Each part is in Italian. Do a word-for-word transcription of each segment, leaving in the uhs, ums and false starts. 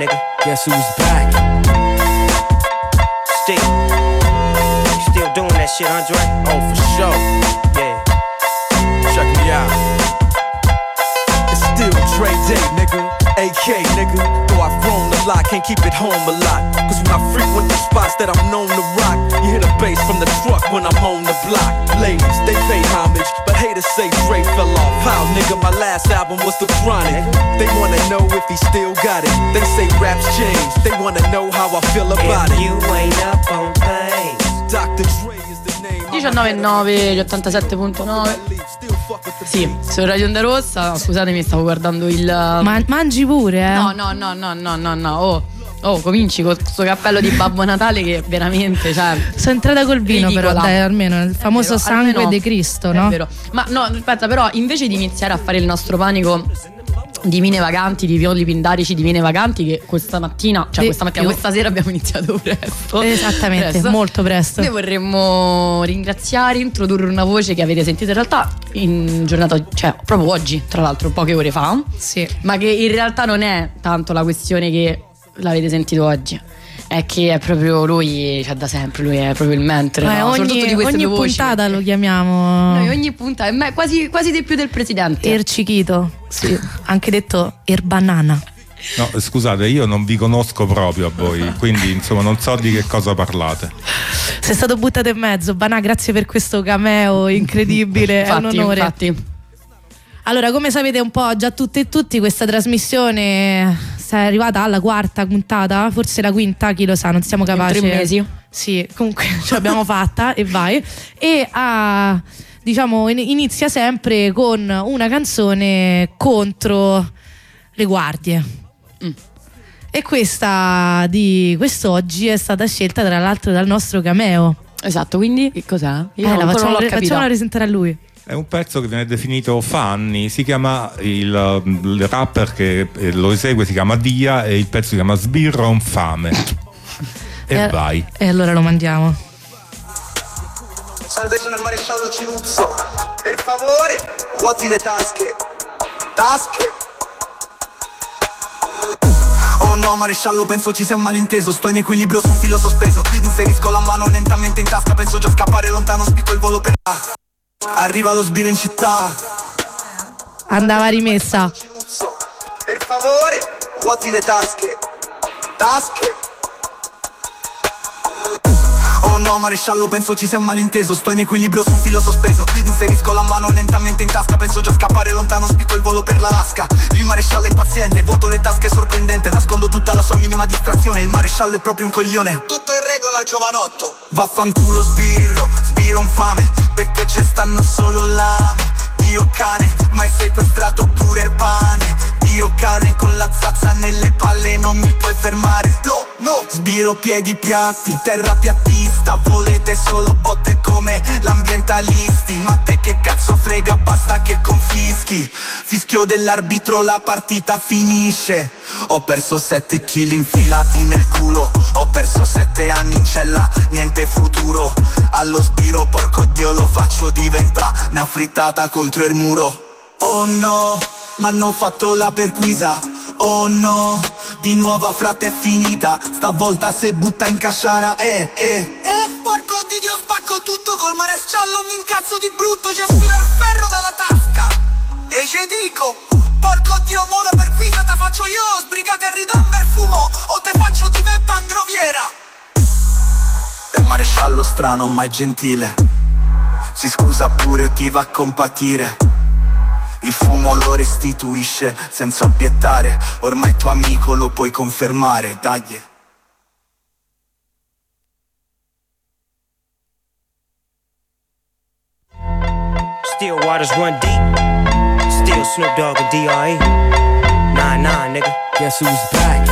Nigga, guess who's back? Still, still doing that shit, Andre? Oh, for sure. Yeah. Check me out. It's still Dre Day, nigga. A K, nigga. Though I've grown a lot, can't keep it home a lot. Cause when I frequent the spots that I'm known to rock, you hear the bass from the truck when I'm on the block. Ladies, they pay homage, but haters say Dre fell off. How, nigga, my last album was The Chronic. They wanna know if he still got it. They say raps change, they wanna know how I feel about if it. You ain't up on things. doctor Dre is the name. diciannove e nove, gli ottantasette virgola nove. Sì, su Radio Onda Rossa. Scusatemi, stavo guardando il Ma, mangi pure, eh? No, no, no, no, no, no, no. Oh, oh, cominci con questo cappello di Babbo Natale che veramente, cioè, sono entrata col vino, ridicola. Però dai, almeno il famoso vero, sangue almeno, di Cristo, no? È vero. Ma no, aspetta, però invece di iniziare a fare il nostro panico di mine vaganti, di violi pindarici di mine vaganti, che questa mattina, cioè Di questa mattina, più. questa sera abbiamo iniziato presto. Esattamente, presto. molto presto. Noi vorremmo ringraziare, introdurre una voce che avete sentito in realtà in giornata, cioè proprio oggi, tra l'altro poche ore fa. Sì. Ma che in realtà non è tanto la questione che l'avete sentito oggi, è che è proprio lui, cioè da sempre lui è proprio il mentre, Eh, no? Soprattutto ogni di queste ogni due voci. puntata lo chiamiamo Noi ogni puntata è me- quasi, quasi di più del presidente. Ercichito, sì. Anche detto Erbanana. No, scusate, io non vi conosco proprio a voi, quindi insomma non so di che cosa parlate. Sei stato buttato in mezzo, Banà, grazie per questo cameo incredibile, è un Infatti, onore. infatti. Allora, come sapete un po' già tutte e tutti, questa trasmissione è arrivata alla quarta puntata, forse la quinta, chi lo sa, non siamo capaci. In tre mesi. Sì, comunque ce l'abbiamo fatta e vai. E a, diciamo, in- inizia sempre con una canzone contro le guardie. Mm. E questa di quest'oggi è stata scelta tra l'altro dal nostro cameo. Esatto, quindi che cos'è? Io Eh, non- la ancora facciamo, non l'ho capita. facciamola presentare a lui. È un pezzo che viene definito Fanny, si chiama il, il rapper che lo esegue si chiama Dia e il pezzo si chiama Sbirro infame. E Eh, vai. E allora lo mandiamo. Salve, sono il maresciallo Cinuzzo. Per favore, vuoti le tasche. Tasche. Oh no, maresciallo, penso ci sia un malinteso. Sto in equilibrio su un filo sospeso. Inserisco la mano lentamente in tasca. Penso già scappare lontano, spicco il volo per là. Arriva lo sbirro in città. Andava rimessa. Per favore, vuoti le tasche. Tasche. Oh no, maresciallo, penso ci sia un malinteso. Sto in equilibrio su un filo sospeso. Inserisco la mano lentamente in tasca. Penso già scappare lontano, spicco il volo per l'Alaska. Il maresciallo è impaziente, vuoto le tasche sorprendente. Nascondo tutta la sua minima distrazione. Il maresciallo è proprio un coglione. Tutto in regola, giovanotto. Vaffanculo sbirro, sbirro infame. Perché ci stanno solo lame. Dio cane, ma hai sequestrato pure il pane. Dio cane con la zazza nelle palle, non mi puoi fermare. No, no, sbiro piedi piatti, terra piattista. Volete solo botte come l'ambientalisti. Ma te che cazzo frega, basta che confischi. Fischio dell'arbitro, la partita finisce. Ho perso sette chili infilati nel culo. Ho perso sette anni in cella, niente futuro. Allo sbiro, porco Dio, lo faccio diventare una frittata contro il muro. Oh no, m'hanno fatto la perquisa. Oh no, di nuovo frate è finita. Stavolta se butta in casciara, eh, eh. Eh, porco di Dio, spacco tutto col maresciallo. Mi incazzo di brutto, c'è un filo al ferro dalla tasca. E ci dico, porco Dio, mo la perquisa te faccio io. Sbrigate e ridammi il fumo, o te faccio diventare groviera. È un maresciallo strano ma è gentile. Si scusa pure chi va a compatire. Il fumo lo restituisce senza obiettare. Ormai tuo amico lo puoi confermare, dai. Still waters run deep. Still Snoop Dogg and D R E. Nine nine, nigga. Guess who's back?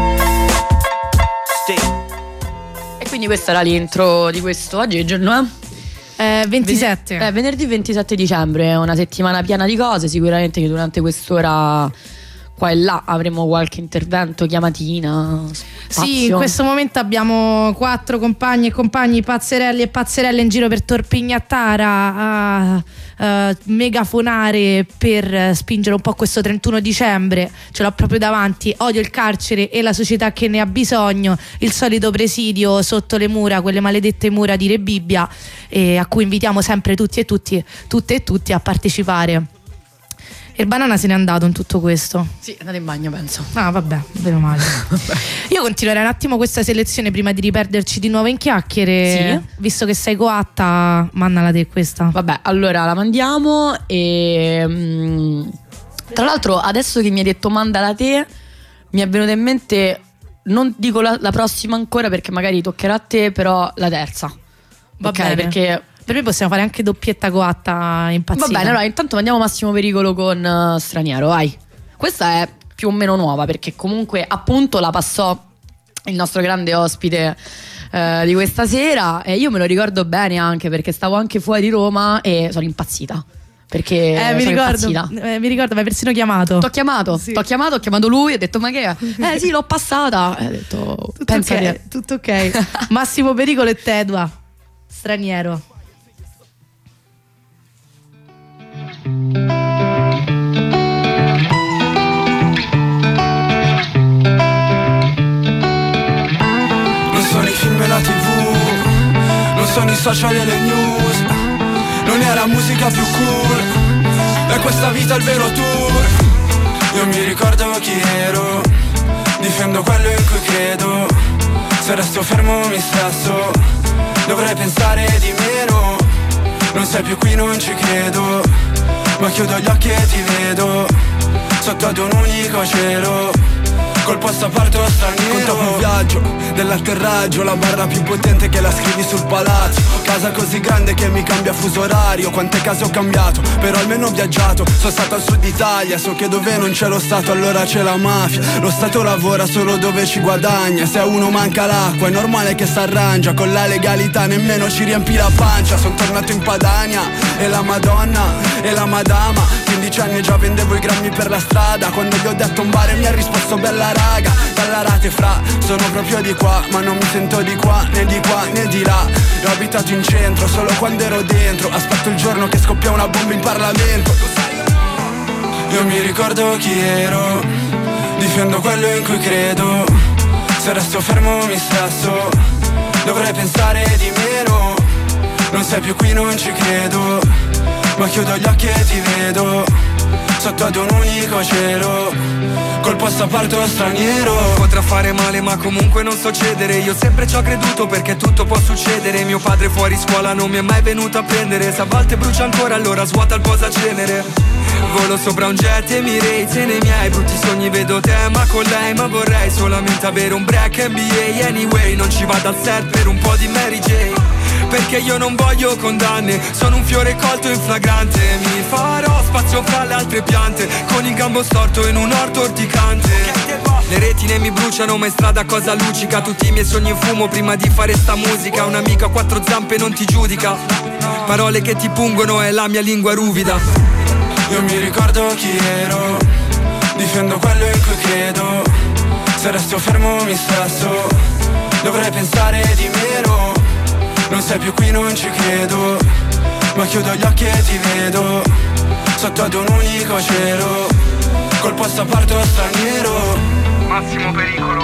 Still. E quindi questa era l'intro di questo. Oggi che giorno è? Eh, ventisette. Eh, venerdì ventisette dicembre, è una settimana piena di cose. Sicuramente che durante quest'ora qua e là avremo qualche intervento, chiamatina, spazio. Sì, in questo momento abbiamo quattro compagni e compagni, pazzerelli e pazzerelle in giro per Torpignattara a uh, megafonare per spingere un po' questo trentuno dicembre. Ce l'ho proprio davanti: odio il carcere e la società che ne ha bisogno, il solito presidio sotto le mura, quelle maledette mura di Re Bibbia, e a cui invitiamo sempre tutti e tutti, tutte e tutti a partecipare. Il Banana se n'è andato in tutto questo. Sì, è andato in bagno, penso. Ah, vabbè, meno male. Io continuerei un attimo questa selezione prima di riperderci di nuovo in chiacchiere. Sì. Visto che sei coatta, mandala te questa. Vabbè, allora la mandiamo e mh, tra l'altro adesso che mi hai detto mandala te, mi è venuta in mente, non dico la, la prossima ancora perché magari toccherà a te, però la terza. Va ok, bene. Perché per me possiamo fare anche doppietta coatta impazzita. va bene, allora intanto mandiamo Massimo Pericolo con uh, Straniero, vai. Questa è più o meno nuova perché comunque appunto la passò il nostro grande ospite uh, di questa sera, e io me lo ricordo bene anche perché stavo anche fuori Roma e sono impazzita. Perché eh, mi, sono ricordo, impazzita. eh, mi ricordo, mi hai persino chiamato. T'ho chiamato, sì. t'ho chiamato, ho chiamato lui, ho detto ma che è? Eh sì, l'ho passata. E ho detto Tutto pensa ok, che... tutto ok. Massimo Pericolo e Tedua, Straniero. Non sono i film e la tivù, non sono i social e le news, non è la musica più cool, è questa vita il vero tour. Io mi ricordo chi ero, difendo quello in cui credo, se resto fermo mi stresso, dovrei pensare di meno. Non sei più qui, non ci credo, ma chiudo gli occhi e ti vedo, sotto ad un unico cielo, col passaporto straniero. Conta un viaggio dell'atterraggio, la barra più potente che la scrivi sul palazzo, casa così grande che mi cambia fuso orario. Quante case ho cambiato, però almeno ho viaggiato. Sono stato al sud Italia, so che dove non c'è lo Stato allora c'è la mafia. Lo Stato lavora solo dove ci guadagna, se a uno manca l'acqua è normale che s'arrangia. Con la legalità nemmeno ci riempì la pancia. Sono tornato in Padania e la Madonna e la Madama, quindici anni e già vendevo i grammi per la strada. Quando gli ho detto un bar mi ha risposto bella raga, dalla rate fra, sono proprio di qua, ma non mi sento di qua, né di qua né di là. Ho abitato in centro solo quando ero dentro, aspetto il giorno che scoppia una bomba in Parlamento. Io mi ricordo chi ero, difendo quello in cui credo, se resto fermo mi stresso, dovrei pensare di meno. Non sei più qui, non ci credo, ma chiudo gli occhi e ti vedo, sotto ad un unico cielo, col passaporto straniero. Potrà fare male ma comunque non so cedere, io sempre ci ho creduto perché tutto può succedere. Mio padre fuori scuola non mi è mai venuto a prendere, se a volte brucia ancora allora svuota il posacenere. Volo sopra un jet e mi rate, nei miei brutti sogni vedo te ma con lei, ma vorrei solamente avere un break N B A. Anyway non ci vado al set per un po' di Mary J, perché io non voglio condanne, sono un fiore colto in flagrante. Mi farò spazio fra le altre piante, con il gambo storto in un orto orticante. Le retine mi bruciano ma in strada cosa luccica, tutti i miei sogni in fumo prima di fare sta musica. Un amico a quattro zampe non ti giudica, parole che ti pungono è la mia lingua ruvida. Io mi ricordo chi ero, difendo quello in cui credo, se resto fermo mi stresso, dovrei pensare di meno. Non sei più qui, non ci credo, ma chiudo gli occhi e ti vedo, sotto ad un unico cielo, col passaporto straniero. Massimo Pericolo.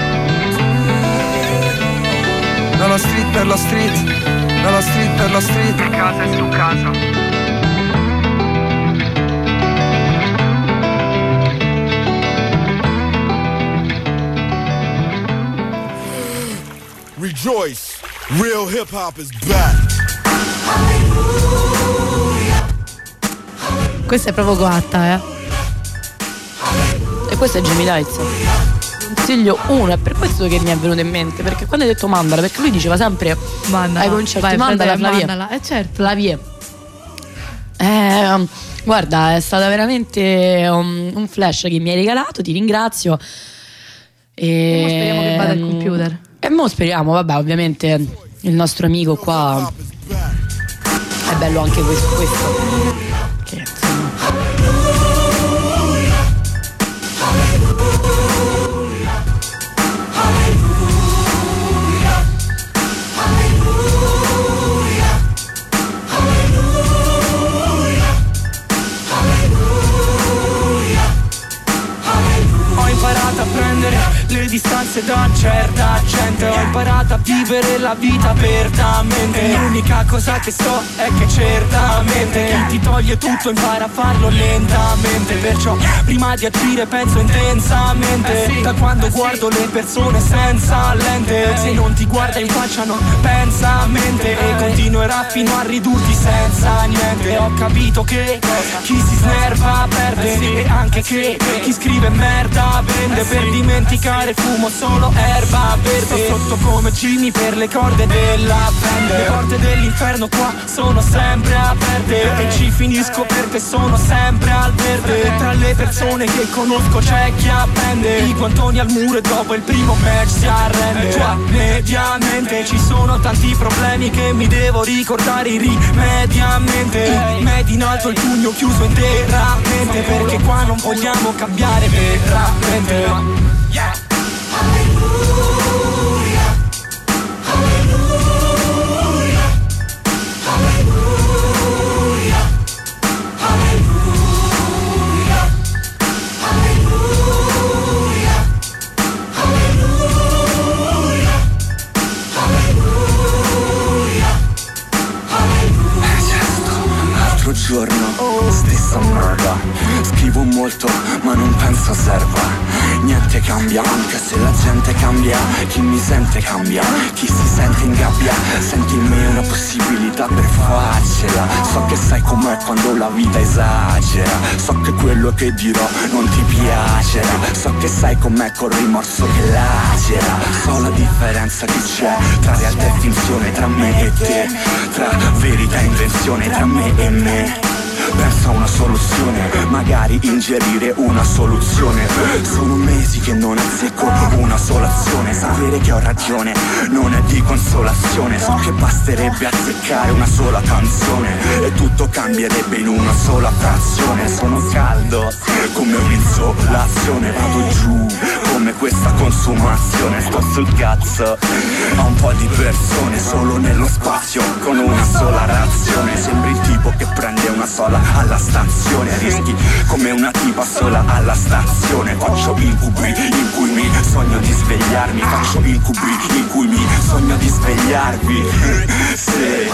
Dalla street per la street, dalla street per la street. Casa è su casa. Rejoice, real hip hop is back. Questa è proprio coatta, eh. E questo è Jamie Lights. Consiglio uno, è per questo che mi è venuto in mente, perché quando hai detto mandala, perché lui diceva sempre Mandala. ai concerti Vai, mandala, fratello, Flavie. mandala. Eh certo. Flavie. Eh, guarda, è stata veramente un, un flash che mi hai regalato, ti ringrazio. E, E mo speriamo che vada il computer. E mo speriamo, vabbè, ovviamente il nostro amico qua è bello anche questo, questo. Che insomma. speranze da certa gente. Ho imparato a vivere la vita apertamente. L'unica cosa che so è che certamente chi ti toglie tutto impara a farlo lentamente. Perciò prima di agire penso intensamente. Da quando guardo le persone senza lente, se non ti guarda in faccia non pensa a mente. E continuerà fino a ridurti senza niente. Ho capito che chi si snerva perde, e anche che chi scrive merda vende. Per dimenticare fumo solo erba verde. Sto sotto come Jimmy per le corde della band. Le porte dell'inferno qua sono sempre aperte, e ci finisco perché sono sempre al verde. Tra le persone che conosco c'è chi appende, i guantoni al muro e dopo il primo match si arrende. Qua mediamente ci sono tanti problemi che mi devo ricordare irrimediamente. Medi in alto, il pugno chiuso interamente, perché qua non vogliamo cambiare veramente. Yeah. Giorno, stessa merda. Scrivo molto ma non penso serva. Niente cambia anche se la gente cambia. Chi mi sente cambia, chi si sente in gabbia. Senti in me una possibilità per farcela. So che sai com'è quando la vita esagera. So che quello che dirò non ti piacerà. So che sai com'è col rimorso che lacera. So la differenza che c'è tra realtà e finzione, tra me e te, tra verità e invenzione, tra me e me. Pensa a una soluzione, magari ingerire una soluzione. Sono mesi che non azzecco una sola azione. Sapere che ho ragione non è di consolazione. So che basterebbe azzeccare una sola canzone e tutto cambierebbe in una sola frazione. Sono caldo come un'insolazione, vado giù come questa consumazione. Sto sul cazzo a un po' di persone, solo nello spazio con una sola razione. Sembri il tipo che prende una sola alla stazione, rischi come una tipa sola alla stazione. Faccio incubi in cui mi sogno di svegliarmi. Faccio incubi in cui mi sogno di svegliarvi. Sì.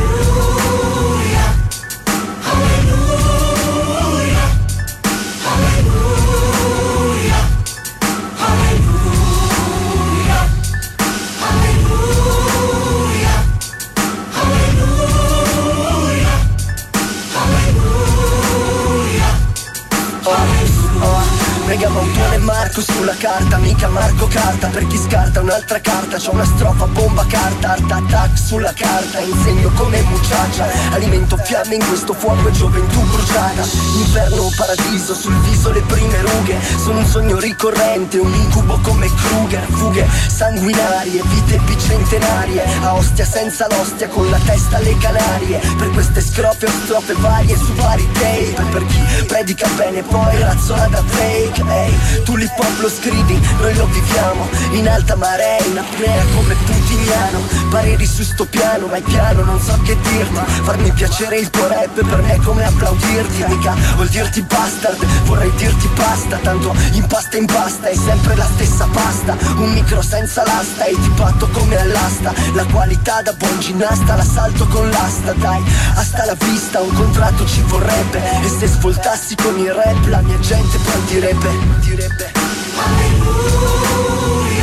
Megamontone Marco sulla carta, mica Marco Carta. Per chi scarta un'altra carta, c'ho una strofa bomba carta. Art attack sulla carta, insegno come muchacha. Alimento fiamme in questo fuoco e gioventù bruciata. Inferno o paradiso, sul viso le prime rughe. Sono un sogno ricorrente, un incubo come Kruger. Fughe sanguinarie, vite bicentenarie. A Ostia senza l'ostia, con la testa alle Canarie. Per queste scrofe o strofe varie su vari tape. Per chi predica bene poi razzola da fake. Ehi, tu l'hip hop lo scrivi, noi lo viviamo in alta marea, in apnea come Putiniano. Pareri su sto piano, vai piano, non so che dirti. Farmi piacere il tuo rap per me è come applaudirti. Mica vuol dirti bastard, vorrei dirti basta. Tanto impasta impasta, è sempre la stessa pasta. Un micro senza l'asta e ti batto come all'asta. La qualità da buon ginnasta, l'assalto con l'asta. Dai, hasta la vista, un contratto ci vorrebbe. E se svoltassi con il rap la mia gente poi direbbe, direbbe Alleluia,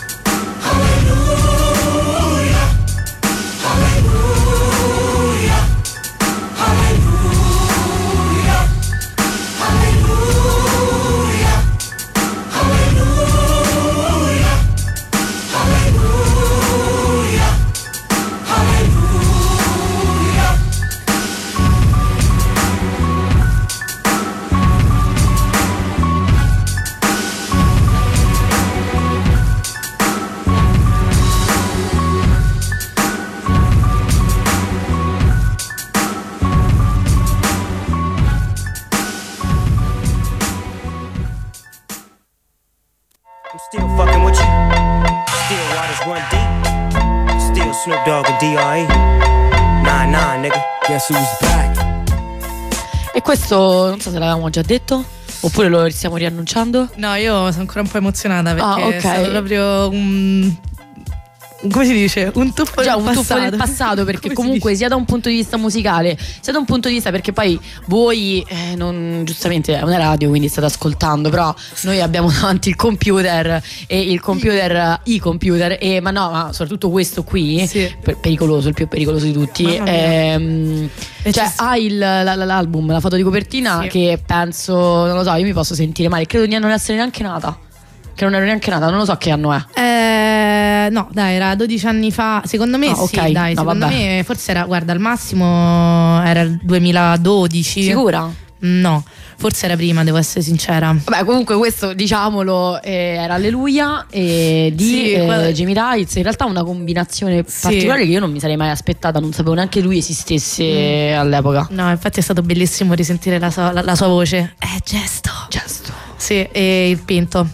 Alleluia, Alleluia, Alleluia, Alleluia, Alleluia, Alleluia, Alleluia. Still fucking with you. Still waters run deep. Still Snoop Dogg and D R E. Nah, nah, nigga. Guess who's back? E questo, non so se l'avevamo già detto. Oppure lo stiamo riannunciando? No, io sono ancora un po' emozionata perché Ah, ok. è stato proprio un... come si dice? Un tuffo Già, nel un tuffo passato. nel passato, perché Come si comunque dice? sia da un punto di vista musicale sia da un punto di vista, perché poi voi eh, non, giustamente è una radio, quindi state ascoltando, però noi abbiamo davanti il computer e il computer i computer e ma no, ma soprattutto questo qui Sì. per- pericoloso, il più pericoloso di tutti. Mamma mia. Ehm, E cioè ci- ha il, la- la- l'album, la foto di copertina Sì. che penso, non lo so, io mi posso sentire male, credo di non essere neanche nata, che non ero neanche nata, non lo so che anno è. Eh, no, dai, era dodici anni fa. Secondo me Ah, sì, ok. dai, No, secondo vabbè. me forse era, guarda, al massimo era il duemiladodici. Sicura? No, forse era prima, devo essere sincera. Vabbè, comunque questo, diciamolo, eh, era Alleluia eh, di Sì, eh, guarda- Jamie Tights. In realtà una combinazione Sì. particolare che io non mi sarei mai aspettata, non sapevo neanche lui esistesse all'epoca. No, infatti è stato bellissimo risentire la sua, la, la sua voce. È gesto. Gesto. Sì, e il Pinto.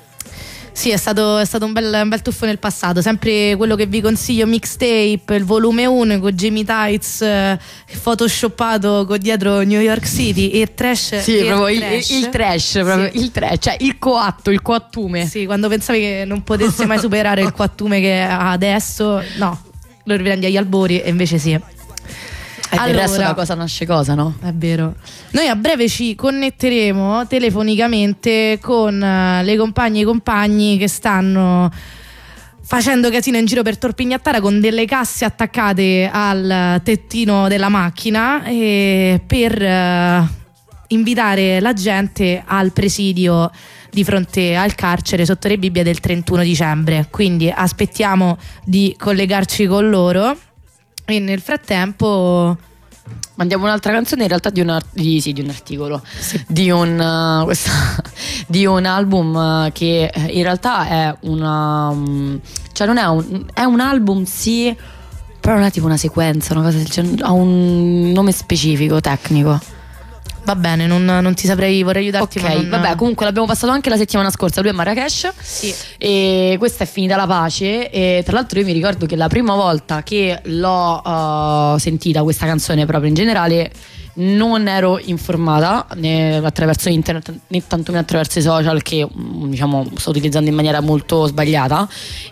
Sì, è stato, è stato un, bel, un bel tuffo nel passato. Sempre quello che vi consiglio, Mixtape, il volume uno con Jamie Tights eh, photoshoppato con dietro New York City e trash. Sì, e proprio il trash. il, il trash, proprio Sì. il trash, cioè il coatto, il coattume. Sì, quando pensavi che non potesse mai superare il quattume che ha adesso, no, lo riprendi agli albori e invece sì. E del resto da cosa nasce cosa, no? È vero. Noi a breve ci connetteremo telefonicamente con eh, le compagne e i compagni che stanno facendo casino in giro per Torpignattara con delle casse attaccate al tettino della macchina e per eh, invitare la gente al presidio di fronte al carcere sotto le Bibbie del trentuno dicembre. Quindi aspettiamo di collegarci con loro. E nel frattempo Mandiamo un'altra canzone in realtà di un, art- di, sì, di un articolo, di, un, uh, questa, di un album uh, che in realtà è una, um, cioè non è un, è un album sì, però non è tipo una sequenza, una cosa del genere, ha un nome specifico, tecnico. va bene, non, non ti saprei, vorrei aiutarti. Ok, ma non... vabbè, comunque l'abbiamo passato anche la settimana scorsa, lui è a Marrakesh. Sì. E questa è Finita la pace. E tra l'altro io mi ricordo che la prima volta che l'ho uh, sentita questa canzone proprio in generale non ero informata né attraverso internet né tantomeno attraverso i social, che diciamo sto utilizzando in maniera molto sbagliata,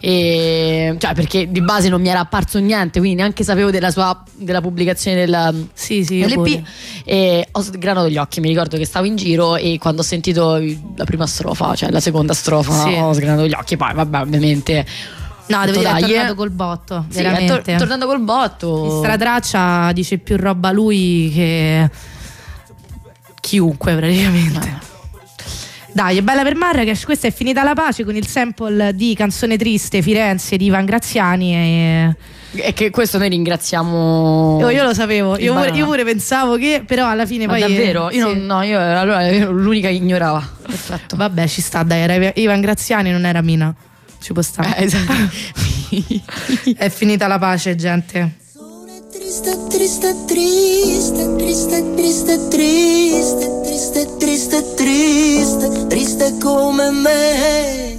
e, cioè perché di base non mi era apparso niente, quindi neanche sapevo della sua della pubblicazione del Sì, sì, io L P, pure. e ho sgranato gli occhi. Mi ricordo che stavo in giro e quando ho sentito la prima strofa, cioè la seconda strofa, Sì. ho sgranato gli occhi. Poi vabbè, ovviamente No, devo dire, è dai, tornato eh. col botto, Sì, è veramente. tor- tornando col botto. In Stratraccia dice più roba lui che chiunque praticamente. Dai, è bella per Marrakesh. Questa è Finita la pace con il sample di Canzone triste Firenze di Ivan Graziani e... E che questo noi ringraziamo. Io, io lo sapevo, il io pure, Banana. io pure pensavo che, però alla fine Ma poi davvero? Io sì. non, no, io allora ero l'unica che ignorava. Perfetto. Vabbè, ci sta, dai, era Ivan Graziani, non era Mina. Ci può stare. Eh, esatto. È finita la pace, gente. Triste, triste, triste, triste, triste, triste, triste, triste, triste, triste come me.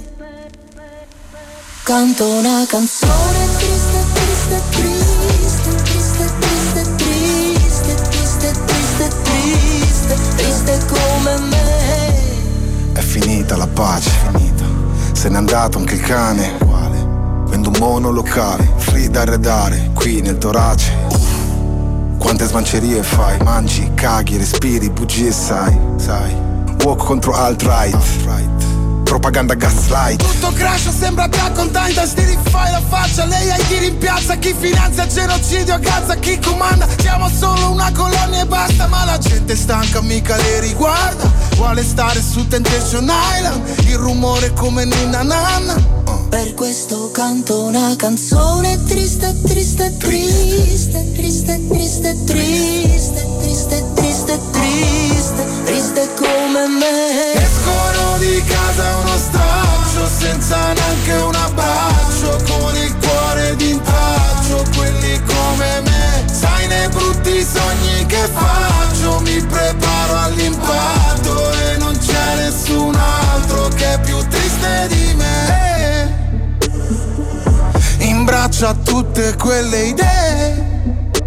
Canto una canzone triste, triste, triste, triste, triste, triste, triste, triste, triste, triste come me. È finita la pace, finita. Se n'è andato anche il cane. Quale? Vendo un monolocale, free da arredare, qui nel torace. Uff. Quante smancerie fai? Mangi, caghi, respiri, bugie sai, sai. Walk contro alt-right, alt-right. Propaganda gaslight. Tutto crasha, sembra Attack on Titan. Ti rifai la faccia, lei ai tiri in piazza. Chi finanzia il genocidio a Gaza, chi comanda. Siamo solo una colonia e basta. Ma la gente stanca mica le riguarda. Vuole stare su Temptation Island. Il rumore come Ninna Nanna. uh. Per questo canto una canzone triste, triste, triste, triste, triste, triste, triste, triste, triste, triste come me. Escono di casa uno straccio, senza neanche un abbraccio, con il cuore d'intraccio, quelli come me. Sai nei brutti sogni che faccio, mi preparo all'impatto e non c'è nessun altro che è più triste di me. In braccio a tutte quelle idee,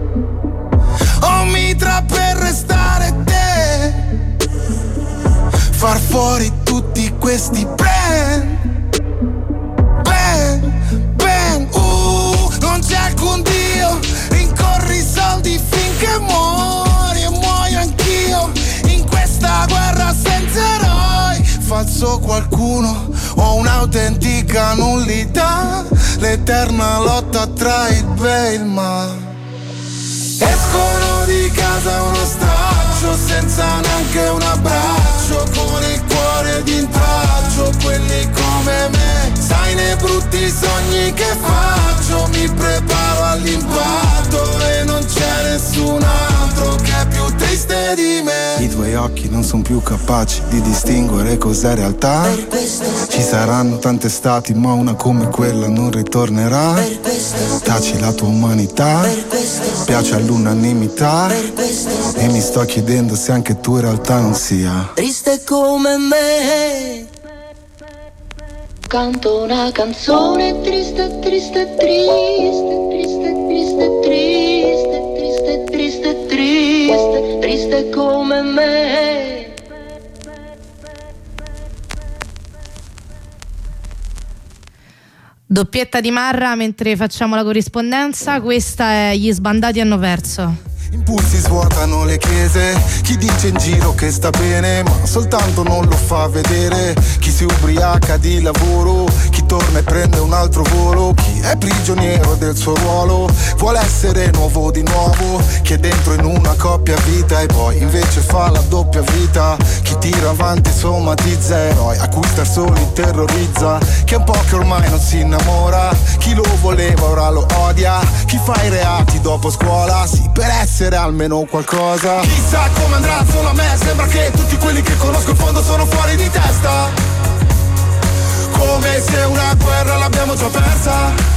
ho mitra per restare te. far fuori tutti questi brand, bang, bang, uh, non c'è alcun Dio, rincorri i soldi finché muori e muoio anch'io, in questa guerra senza eroi, falso qualcuno, ho un'autentica nullità, l'eterna lotta tra il bene e il male. Escono di casa uno straccio, senza neanche un abbraccio, con il cuore d'intraccio, quelli come me, sai nei brutti sogni che faccio, mi preparo all'impatto e non c'è nessun altro che è più triste di me. I tuoi occhi non sono più capaci di distinguere cos'è realtà. Ci saranno tante stati ma una come quella non ritornerà. Taci la tua umanità, piace all'unanimità e mi sto chiedendo se anche tu in realtà non sia triste come me. Canto una canzone triste, triste, triste, triste, triste, triste, triste, triste, triste, triste come me. Doppietta di Marra mentre facciamo la corrispondenza. Questa è Gli sbandati hanno perso. Impulsi svuotano le chiese, chi dice in giro che sta bene ma soltanto non lo fa vedere, chi si ubriaca di lavoro, chi torna e prende un altro volo, chi è prigioniero del suo ruolo, vuole essere nuovo di nuovo, chi è dentro in una coppia vita e poi invece fa la doppia vita, chi tira avanti somatizza eroi a cui star soli terrorizza, chi è un po' che ormai non si innamora, chi lo voleva ora lo odia, chi fa i reati dopo scuola, sì per essere almeno qualcosa. Chissà come andrà solo a me, sembra che tutti quelli che conosco in fondo sono fuori di testa, come se una guerra l'abbiamo già persa,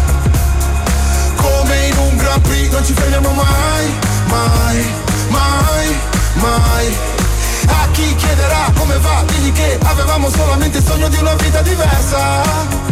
come in un Grand Prix non ci fermiamo mai, mai, mai, mai. A chi chiederà come va, digli che avevamo solamente il sogno di una vita diversa,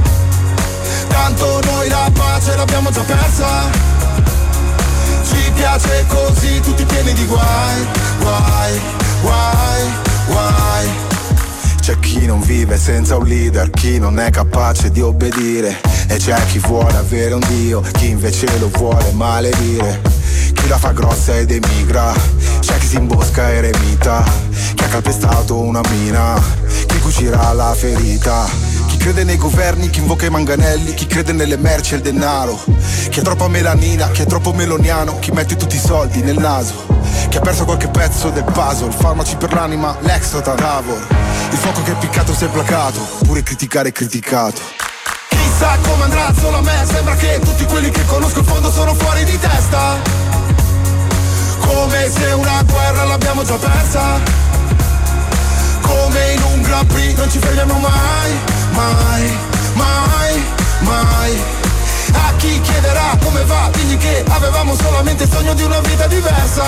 tanto noi la pace l'abbiamo già persa. Ci piace così, tutti pieni di guai, guai, guai, guai. C'è chi non vive senza un leader, chi non è capace di obbedire, e c'è chi vuole avere un dio, chi invece lo vuole maledire. Chi la fa grossa ed emigra, c'è chi si imbosca eremita, chi ha calpestato una mina, chi cucirà la ferita. Chi crede nei governi, chi invoca i manganelli, chi crede nelle merci e il denaro, chi ha troppa melanina, chi è troppo meloniano, chi mette tutti i soldi nel naso, chi ha perso qualche pezzo del puzzle, farmaci per l'anima, l'extra tavor, il fuoco che è piccato si è placato, pure criticare è criticato. Chissà come andrà solo a me, sembra che tutti quelli che conosco in fondo sono fuori di testa, come se una guerra l'abbiamo già persa, come in un Grand Prix non ci fermiamo mai, mai, mai, mai. A chi chiederà come va, digli che avevamo solamente il sogno di una vita diversa,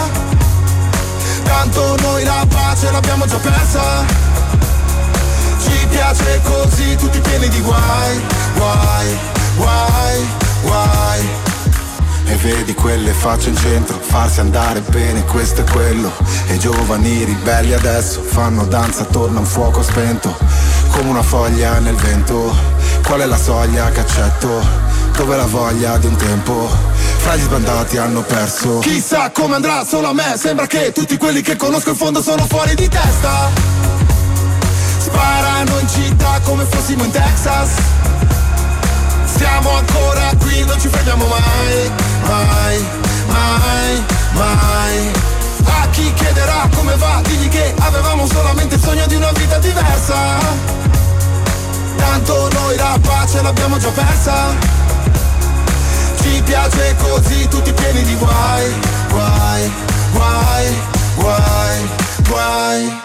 tanto noi la pace l'abbiamo già persa. Ci piace così, tutti pieni di guai, guai, guai, guai. E vedi quelle facce in centro, farsi andare bene, questo è quello. E i giovani ribelli adesso fanno danza attorno a un fuoco spento, come una foglia nel vento. Qual è la soglia che accetto? Dove la voglia di un tempo? Fra gli sbandati hanno perso. Chissà come andrà solo a me, sembra che tutti quelli che conosco in fondo sono fuori di testa, sparano in città come fossimo in Texas. Siamo ancora qui, non ci fermiamo mai, mai, mai, mai. A chi chiederà come va, digli che avevamo solamente il sogno di una vita diversa, tanto noi la pace l'abbiamo già persa. Ci piace così, tutti pieni di guai, guai, guai, guai, guai.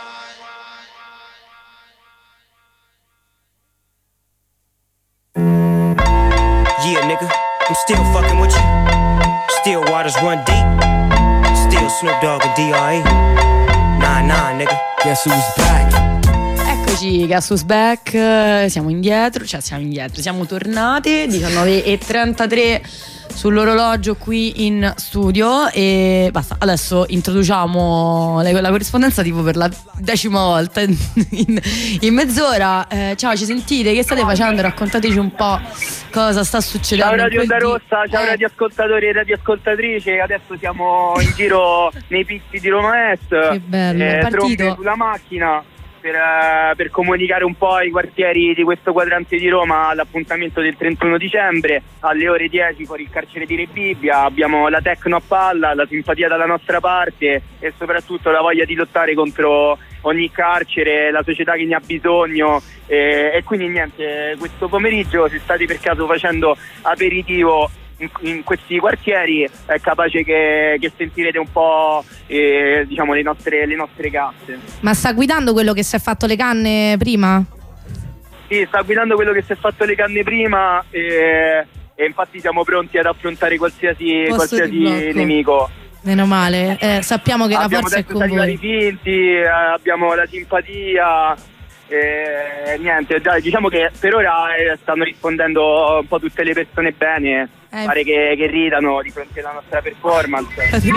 Yeah, nigga, I'm still fucking with you. Still waters run deep. Still Snoop Dogg and D R E. Nah, nah, nigga. Guess who's back? Eccoci, Guess Who's Back. Siamo indietro, cioè siamo indietro, siamo tornati. diciannove e trentatré sull'orologio qui in studio e basta. Adesso introduciamo la, la corrispondenza tipo per la decima volta in, in, in mezz'ora. Eh, ciao, ci sentite? Che state facendo? Raccontateci un po' cosa sta succedendo. Ciao Radio Onda Rossa, ciao eh. radioascoltatori e radioascoltatrici. Adesso siamo in giro nei pizzi di Roma Est. Che bello, eh, è partito. Trombe sulla macchina. Per, uh, per comunicare un po' ai quartieri di questo quadrante di Roma l'appuntamento del trentuno dicembre alle ore dieci fuori il carcere di Re Bibbia. Abbiamo la tecno a palla, la simpatia dalla nostra parte e soprattutto la voglia di lottare contro ogni carcere, la società che ne ha bisogno e, e quindi niente, questo pomeriggio, se state per caso facendo aperitivo In, in questi quartieri, è capace che, che sentirete un po' eh, diciamo le nostre, le nostre casse. Ma sta guidando quello che si è fatto le canne prima? Sì, sta guidando quello che si è fatto le canne prima e, e infatti siamo pronti ad affrontare qualsiasi, qualsiasi nemico. Meno male, eh, sappiamo che abbiamo la forza è con salivare voi. finti, eh, abbiamo la simpatia. Eh, niente, dai, diciamo che per ora eh, stanno rispondendo un po' tutte le persone bene, eh. pare che, che ridano di fronte alla nostra performance. Radio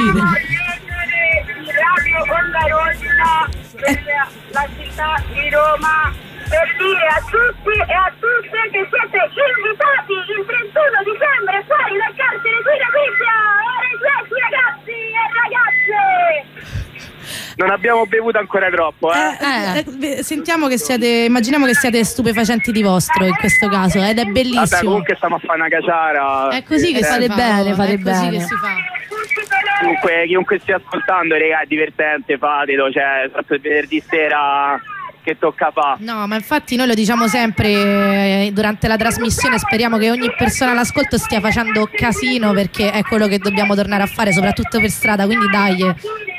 Onda Rossa per la città di Roma, per dire a tutti e a tutte che siete invitati il trentuno dicembre fuori dal carcere qui da Bibbia, ore dieci ragazzi e ragazze. Non abbiamo bevuto ancora troppo, eh? Eh, eh, sentiamo che siete, immaginiamo che siate stupefacenti di vostro in questo caso, ed è bellissimo. Vabbè, comunque stiamo a fare una caciara. È così che eh, fate bene, fate è così bene. che si fa. Comunque, chiunque stia ascoltando, raga, è divertente, fatelo, cioè, tanto il venerdì sera che tocca fa. No, ma infatti noi lo diciamo sempre eh, durante la trasmissione, speriamo che ogni persona all'ascolto stia facendo casino, perché è quello che dobbiamo tornare a fare, soprattutto per strada, quindi dai.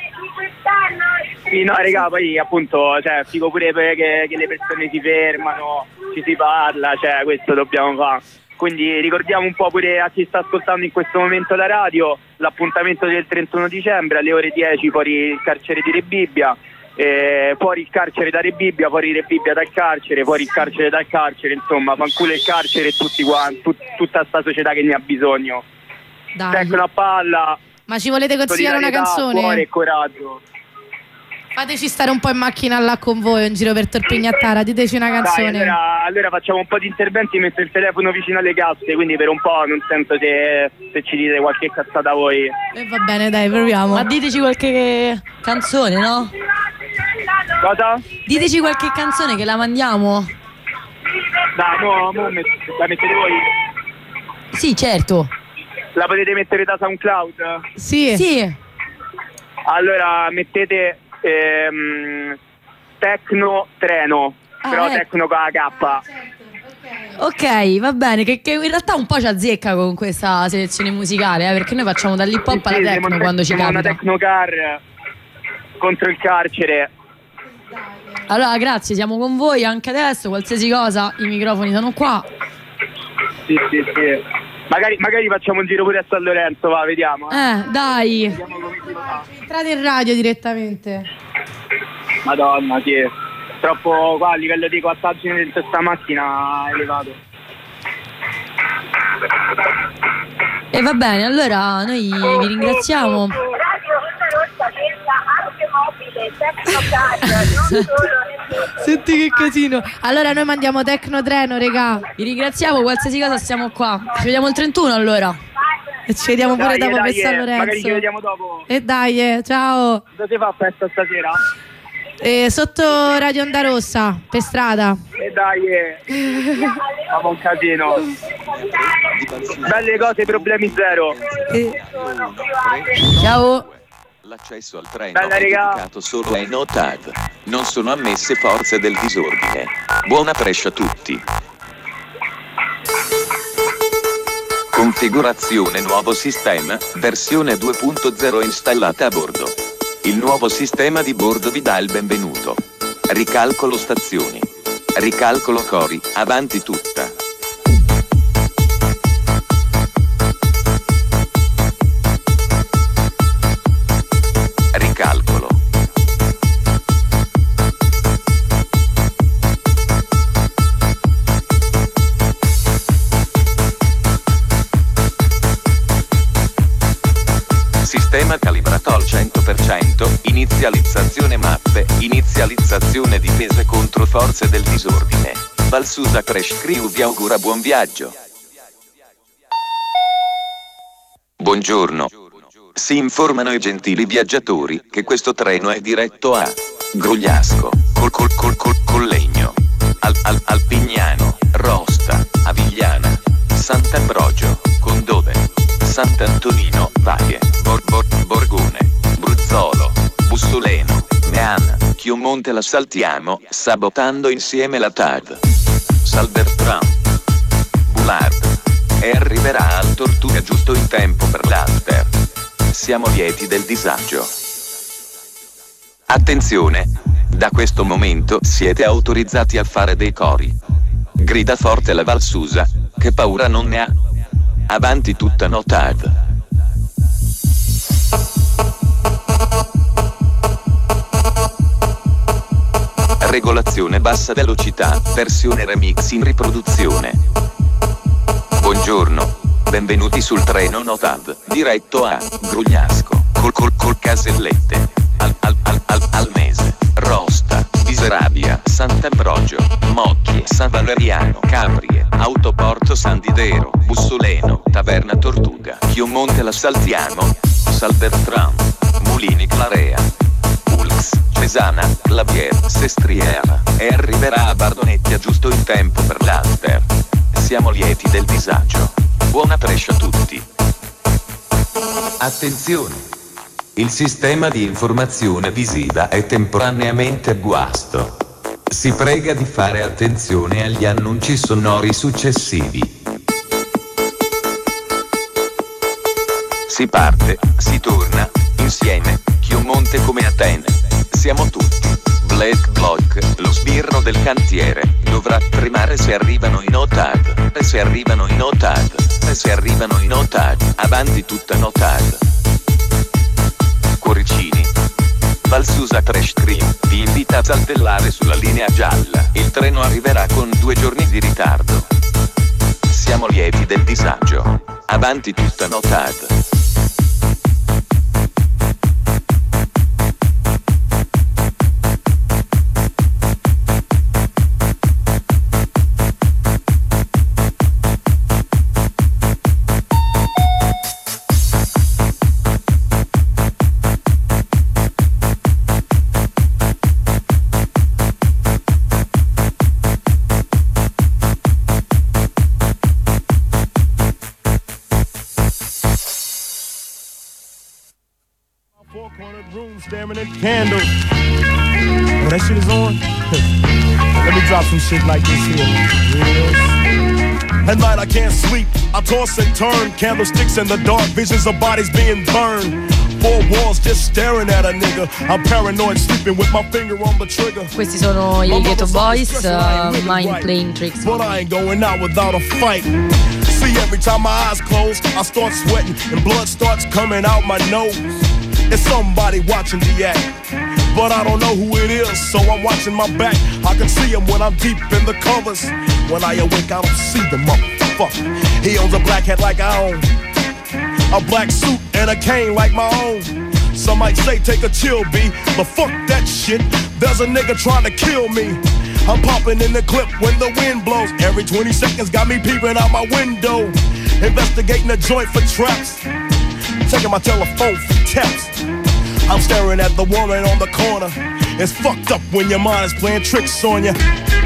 Sì, no, raga, poi appunto, cioè, figo pure che, che le persone si fermano, ci si parla, cioè, questo dobbiamo fare. Quindi ricordiamo un po' pure a chi sta ascoltando in questo momento la radio, l'appuntamento del trentuno dicembre alle ore dieci fuori il carcere di Re Bibbia, eh, fuori il carcere da Re Bibbia, fuori Re Bibbia dal carcere, fuori il carcere dal carcere, insomma, fanculo il carcere e tutti quanti, tut, tutta sta società che ne ha bisogno. Tecno a palla. Ma ci volete consigliare una canzone? Cuore e coraggio. Fateci stare un po' in macchina là con voi, in giro per Torpignattara, diteci una canzone. Dai, allora, allora facciamo un po' di interventi, metto il telefono vicino alle casse, quindi per un po' non sento se, se ci dite qualche cazzata voi. E va bene, dai, proviamo. Ma diteci qualche canzone, no? Cosa? Diteci qualche canzone che la mandiamo. Dai, mo, mo met- la mettete voi? Sì, certo. La potete mettere da SoundCloud? Sì. Sì. Allora mettete ehm, Tecno Treno, ah, però ecco. Tecno con la K. Ok, va bene, che, che in realtà un po' ci azzecca con questa selezione musicale, eh, perché noi facciamo dall'hip hop alla sì, techno siamo quando ci siamo capita. una Tecnocar contro il carcere. Allora, grazie, siamo con voi anche adesso, qualsiasi cosa, i microfoni sono qua. Sì, sì, sì. Magari, magari facciamo un giro pure a San Lorenzo, va, vediamo. Eh, eh dai. Entrate in radio direttamente. Madonna, sì. Troppo qua a livello di quattaggine dentro questa macchina elevato. E va bene, allora noi vi ringraziamo. Radio Onda Rossa pensa anche mobile, Tecnocar, non solo. Senti che casino. Allora noi mandiamo Tecno Treno, regà. Vi ringraziamo, qualsiasi cosa stiamo qua. Ci vediamo il trentuno allora. E ci vediamo pure Dai, dopo dai, per San eh, Lorenzo. magari ci vediamo dopo. E dai, eh, ciao. Cosa si fa festa stasera? Eh, sotto Radio Onda Rossa, per strada. E dai, eh. Famo un casino. Belle cose, problemi zero. Eh. Ciao. L'accesso al treno Bella, è raga. dedicato solo ai no tag. Non sono ammesse forze del disordine. Buona prescia a tutti. Configurazione nuovo sistema, versione due punto zero installata a bordo. Il nuovo sistema di bordo vi dà il benvenuto. Ricalcolo stazioni. Ricalcolo cori, avanti tutta. Ricalcolo. sistema calibrato al cento per cento, inizializzazione mappe, inizializzazione difese contro forze del disordine. Valsusa Crash Crew vi augura buon viaggio. Buongiorno. Si informano i gentili viaggiatori che questo treno è diretto a Grugliasco, col col col col Collegno, al, al, Alpignano, Rosta, Avigliana, Sant'Ambrogio, Condove, Sant'Antonino, Valle, Bor, Bor, Borgone, Bruzzolo, Bussoleno, Meana, Chiomonte la saltiamo, sabotando insieme la T A D. Salbertram, Boulard, e arriverà al Tortuga giusto in tempo per l'alter. Siamo lieti del disagio. Attenzione! Da questo momento siete autorizzati a fare dei cori. Grida forte la Valsusa, che paura non ne ha. Avanti tutta notad. Regolazione bassa velocità, versione remix in riproduzione. Buongiorno, benvenuti sul treno Notad, diretto a Grugliasco, col col col Casellette, al al al al Almese, Rosta, Viserabia, Sant'Ambrogio, Mocchie, San Valeriano, Caprie, Autoporto San Didero, Bussoleno, Taverna Tortuga, Chiomonte la Saltiamo, Salbertram, Mulini Clarea, Ulx, Cesana, Clavier, Sestriera, e arriverà a Bardonecchia giusto in tempo per l'alter. Siamo lieti del disagio. Buona Brescia a tutti. Attenzione! Il sistema di informazione visiva è temporaneamente a guasto. Si prega di fare attenzione agli annunci sonori successivi. Si parte, si torna, insieme, Chiomonte come Atene. Siamo tutti. Black Block, lo sbirro del cantiere, dovrà tremare se arrivano in Notad, e se arrivano in Notad, e se arrivano in Notad, avanti tutta Notad. Cuoricini. Valsusa Trash Crew vi invita a saltellare sulla linea gialla, il treno arriverà con due giorni di ritardo. Siamo lieti del disagio. Avanti tutta Notad. Staring at candles. Oh, that shit is on? Let me drop some shit like this here. Yes. At night I can't sleep, I toss and turn. Candlesticks in the dark, visions of bodies being burned. Four walls just staring at a nigga. I'm paranoid, sleeping with my finger on the trigger. Questi sono i Ghetto Boys, uh, Mind Playing Tricks. But I ain't going out without a fight. See, every time my eyes close, I start sweating and blood starts coming out my nose. It's somebody watching the act, but I don't know who it is, so I'm watching my back. I can see him when I'm deep in the covers. When I awake, I don't see the motherfucker. He owns a black hat like I own, a black suit and a cane like my own. Some might say take a chill, B, but fuck that shit. There's a nigga trying to kill me. I'm popping in the clip when the wind blows. Every twenty seconds got me peeping out my window, investigating the joint for traps, checking my telephone for taps. I'm staring at the woman on the corner. It's fucked up when your mind is playing tricks on you.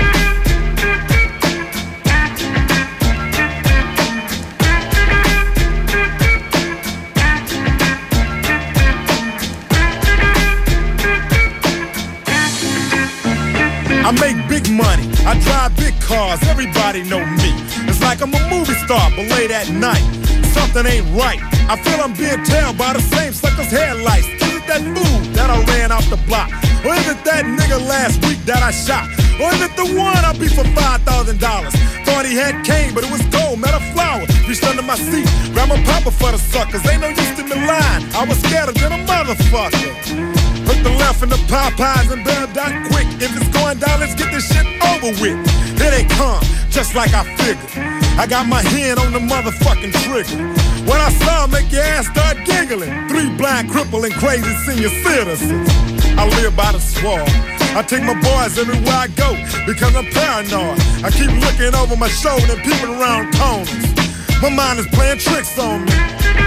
I make big money, I drive big cars, everybody know me. It's like I'm a movie star, but late at night, something ain't right. I feel I'm being tailed by the same sucker's headlights. Is it that fool that I ran off the block? Or is it that nigga last week that I shot? Or is it the one I beat for five thousand dollars? Thought he had cane, but it was gold, met a flower. Reached under my seat, grabbed my popper for the suckers. Ain't no use in the line, I was scared than a motherfucker. Put the left in the Popeyes and bail down quick. If it's going down, let's get this shit over with. Here they come, just like I figured. I got my hand on the motherfucking trigger. When I saw, make your ass start giggling. Three blind, crippling, crazy senior citizens. I live by the swamp. I take my boys everywhere I go because I'm paranoid. I keep looking over my shoulder and peeping around corners. My mind is playing tricks on me.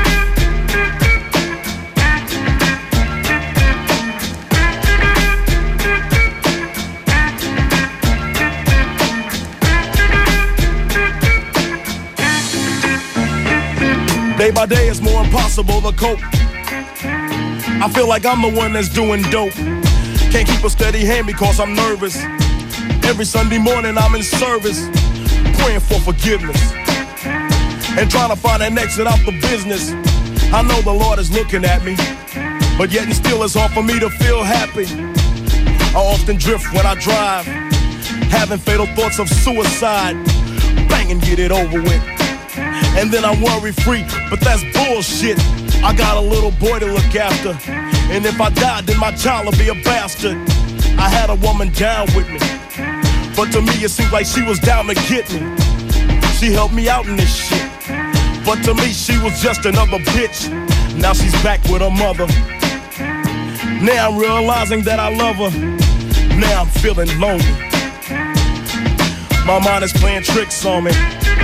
Day by day it's more impossible to cope. I feel like I'm the one that's doing dope. Can't keep a steady hand because I'm nervous. Every Sunday morning I'm in service, praying for forgiveness and trying to find an exit out the business. I know the Lord is looking at me, but yet and still it's hard for me to feel happy. I often drift when I drive, having fatal thoughts of suicide. Bang and get it over with, and then I'm worry free, but that's bullshit. I got a little boy to look after, and if I die, then my child will be a bastard. I had a woman down with me, but to me it seemed like she was down to get me. She helped me out in this shit, but to me she was just another bitch. Now she's back with her mother. Now I'm realizing that I love her. Now I'm feeling lonely. My mind is playing tricks on me.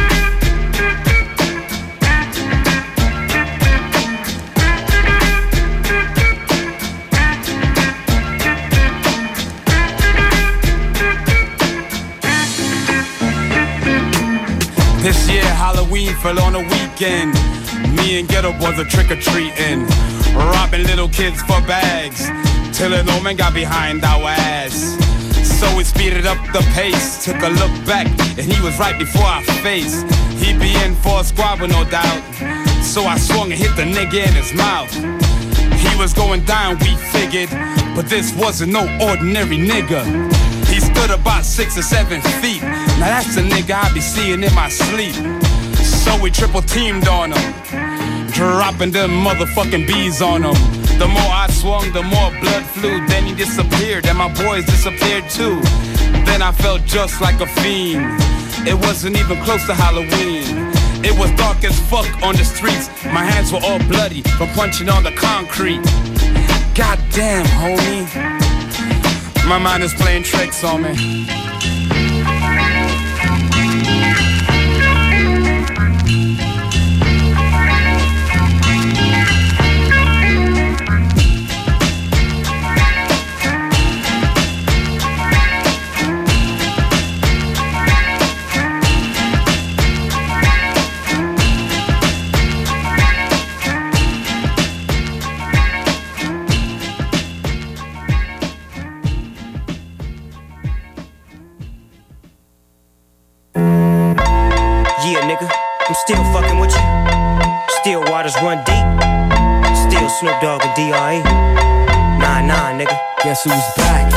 This year Halloween fell on a weekend. Me and Ghetto Boys are trick-or-treating, robbing little kids for bags, till an old man got behind our ass. So we speeded up the pace, took a look back, and he was right before our face. He'd be in for a squabble, no doubt, so I swung and hit the nigga in his mouth. He was going down, we figured, but this wasn't no ordinary nigga. He stood about six or seven feet. Now that's the nigga I be seeing in my sleep. So we triple teamed on him, dropping them motherfucking bees on him. The more I swung, the more blood flew. Then he disappeared, and my boys disappeared too. Then I felt just like a fiend. It wasn't even close to Halloween. It was dark as fuck on the streets. My hands were all bloody from punching on the concrete. Goddamn, homie, my mind is playing tricks on me. Still fucking with you. Still waters run deep. Still Snoop Dogg and D R E. Nah, nah, nigga. Guess who's back?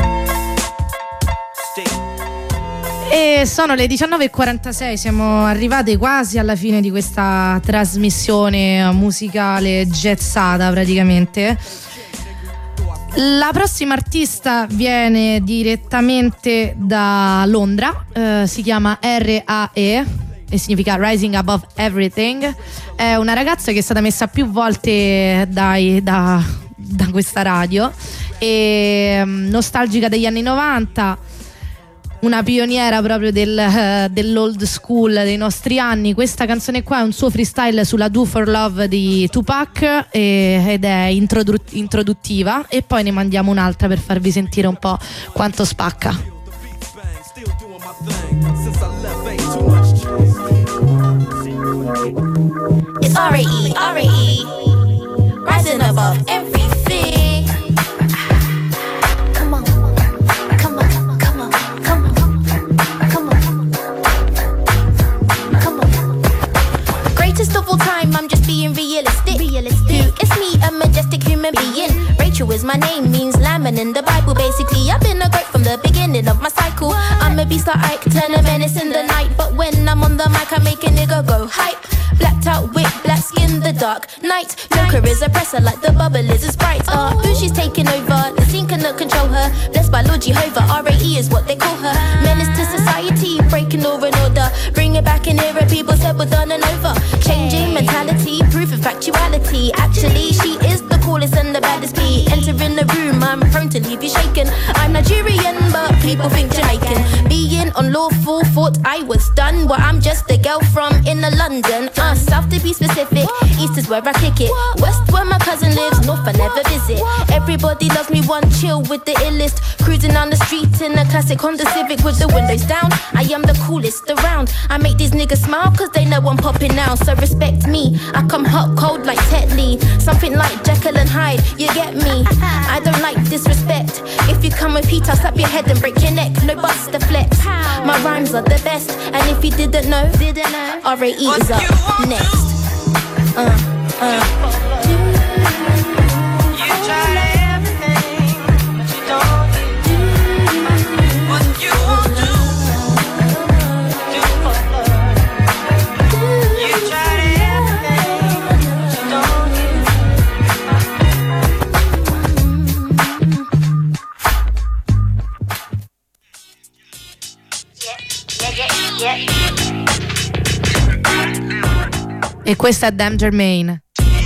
E sono le diciannove e quarantasei, siamo arrivati quasi alla fine di questa trasmissione musicale jazzata praticamente. La prossima artista viene direttamente da Londra, eh, si chiama R A E e significa Rising Above Everything. È una ragazza che è stata messa più volte dai, da, da questa radio e um, nostalgica degli anni novanta, una pioniera proprio del, dell'old school dei nostri anni. Questa canzone qua è un suo freestyle sulla Do For Love di Tupac e, ed è introdu- introduttiva, e poi ne mandiamo un'altra per farvi sentire un po' quanto spacca. It's R A E, R A E, rising above everything. Come on, come on, come on, come on, come on, come on. Greatest of all time, I'm just being realistic. Realistic. Who is me, a majestic human being? Rachel is my name, means lambing in the Bible. Basically, I've been a goat from the beginning of my cycle. I'm a beast like Ike, turn a menace in the night. But when I'm on the mic, I make a nigga go hype. Blacked out wig, black skin, the dark night. Milker is oppressor like the bubble is a sprite. Uh, who she's taking over, the scene cannot control her. Blessed by Lord Jehovah, R A E is what they call her. Menace to society, breaking law and order. Bring it back in here, was said was done and over. Changing mentality, proof of factuality. Actually, she is the coolest and the baddest bee. Entering the room, I'm prone to leave you shaken. I'm Nigerian, but people think Jamaican. Being unlawful, thought I was done. Well, I'm just a girl from inner London. Uh, south to be specific, east is where I kick it. West where my cousin lives, north I never visit. Everybody loves me, one chill with the illest. Cruising down the street in a classic Honda Civic with the windows down. I am the coolest around. I make these niggas smile cause they know I'm popping now. So respect me, I come hot cold like Ted Lee. Something like Jekyll and Hyde, you get me. I don't like disrespect. If you come with heat, I'll slap your head and break your neck. No bust the flex. My rhymes are the best. And if you didn't know, didn't know, R A E is up next. Uh, uh. E questa è Damn Jermaine.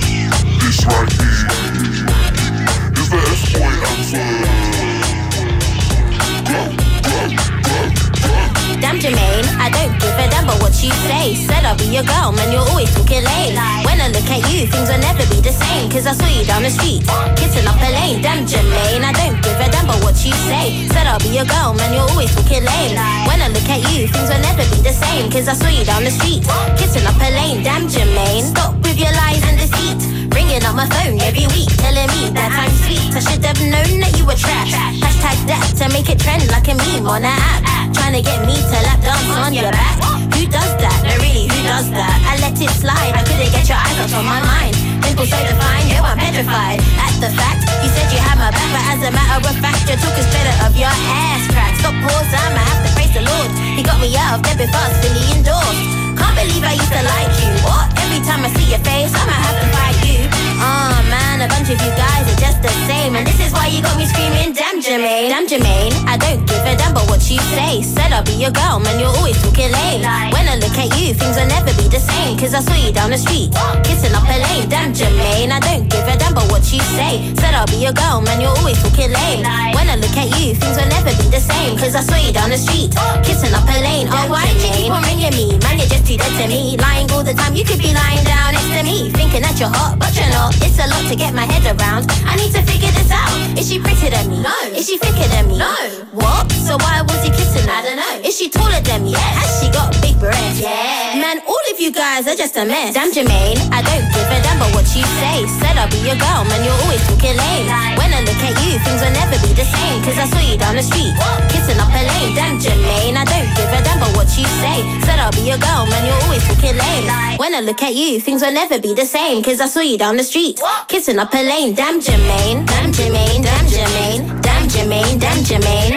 Damn Jermaine, I don't give a damn about what you say. Said I'll be your girl, man, you're always talking lame. When I look at you, things will never be the same. Cause I saw you down the street, kissing up a lane. Damn Jermaine, I don't give a damn about what you say. Said I'll be your girl, man, you're always talking lame. When I look at you, things will never be the same. Cause I saw you down the street, kissing up a lane. Damn Jermaine, stop with your lies and deceit. Ringing up my phone every week, telling me that I'm sweet. I should have known that you were trash. Hashtag that to make it trend like a meme on an app. Trying to get me to lap dance on your back. Who does that? No really, who does that? I let it slide, I couldn't get your eyes off on my mind. Dimple so defined, yo, I'm petrified at the fact you said you had my back, but as a matter of fact, you took a straight out of your ass crack. Stop, pause, I'ma have to praise the Lord. He got me out of there before I was fully endorsed. Can't believe I used to like you. What? Every time I see your face, I'ma have to fight you. Oh man, a bunch of you guys are just the same. And this is why you got me screaming, damn Jermaine. Damn Jermaine, I don't give a damn about what you say. Said I'll be your girl, man, you're always talking lame. When I look at you, things will never be the same. Cause I saw you down the street, kissing up a lane. Damn Jermaine, I don't give a damn about what you say. Said I'll be your girl, man, you're always talking lame. When I look at you, things will never be the same. Cause I saw you down the street, kissing up a lane. Oh, why you keep on ringing me? Man, you're just too dead to me. Lying all the time, you could be lying down next to me. Thinking that you're hot, but you're not. It's a lot to get my head around. I need to figure this out. Is she prettier than me? No. Is she thicker than me? No. What? So why was he kissing her? I don't know. Is she taller than me? Yes. Has she got big breasts? Yeah. Man, all of you guys are just a mess. Damn Jermaine, I don't give a damn about what you say. Said I'll be your girl, man, you're always talking lame. When I look at you, things will never be the same. Cause I saw you down the street, kissing up a lane. Damn Jermaine, I don't give a damn about what you say. Said I'll be your girl, man, you're always talking lame. When I look at you, things will never be the same. Cause I saw you down the street, kissing up a lane. Damn Jermaine, damn Jermaine, damn Jermaine, damn Jermaine, damn Jermaine,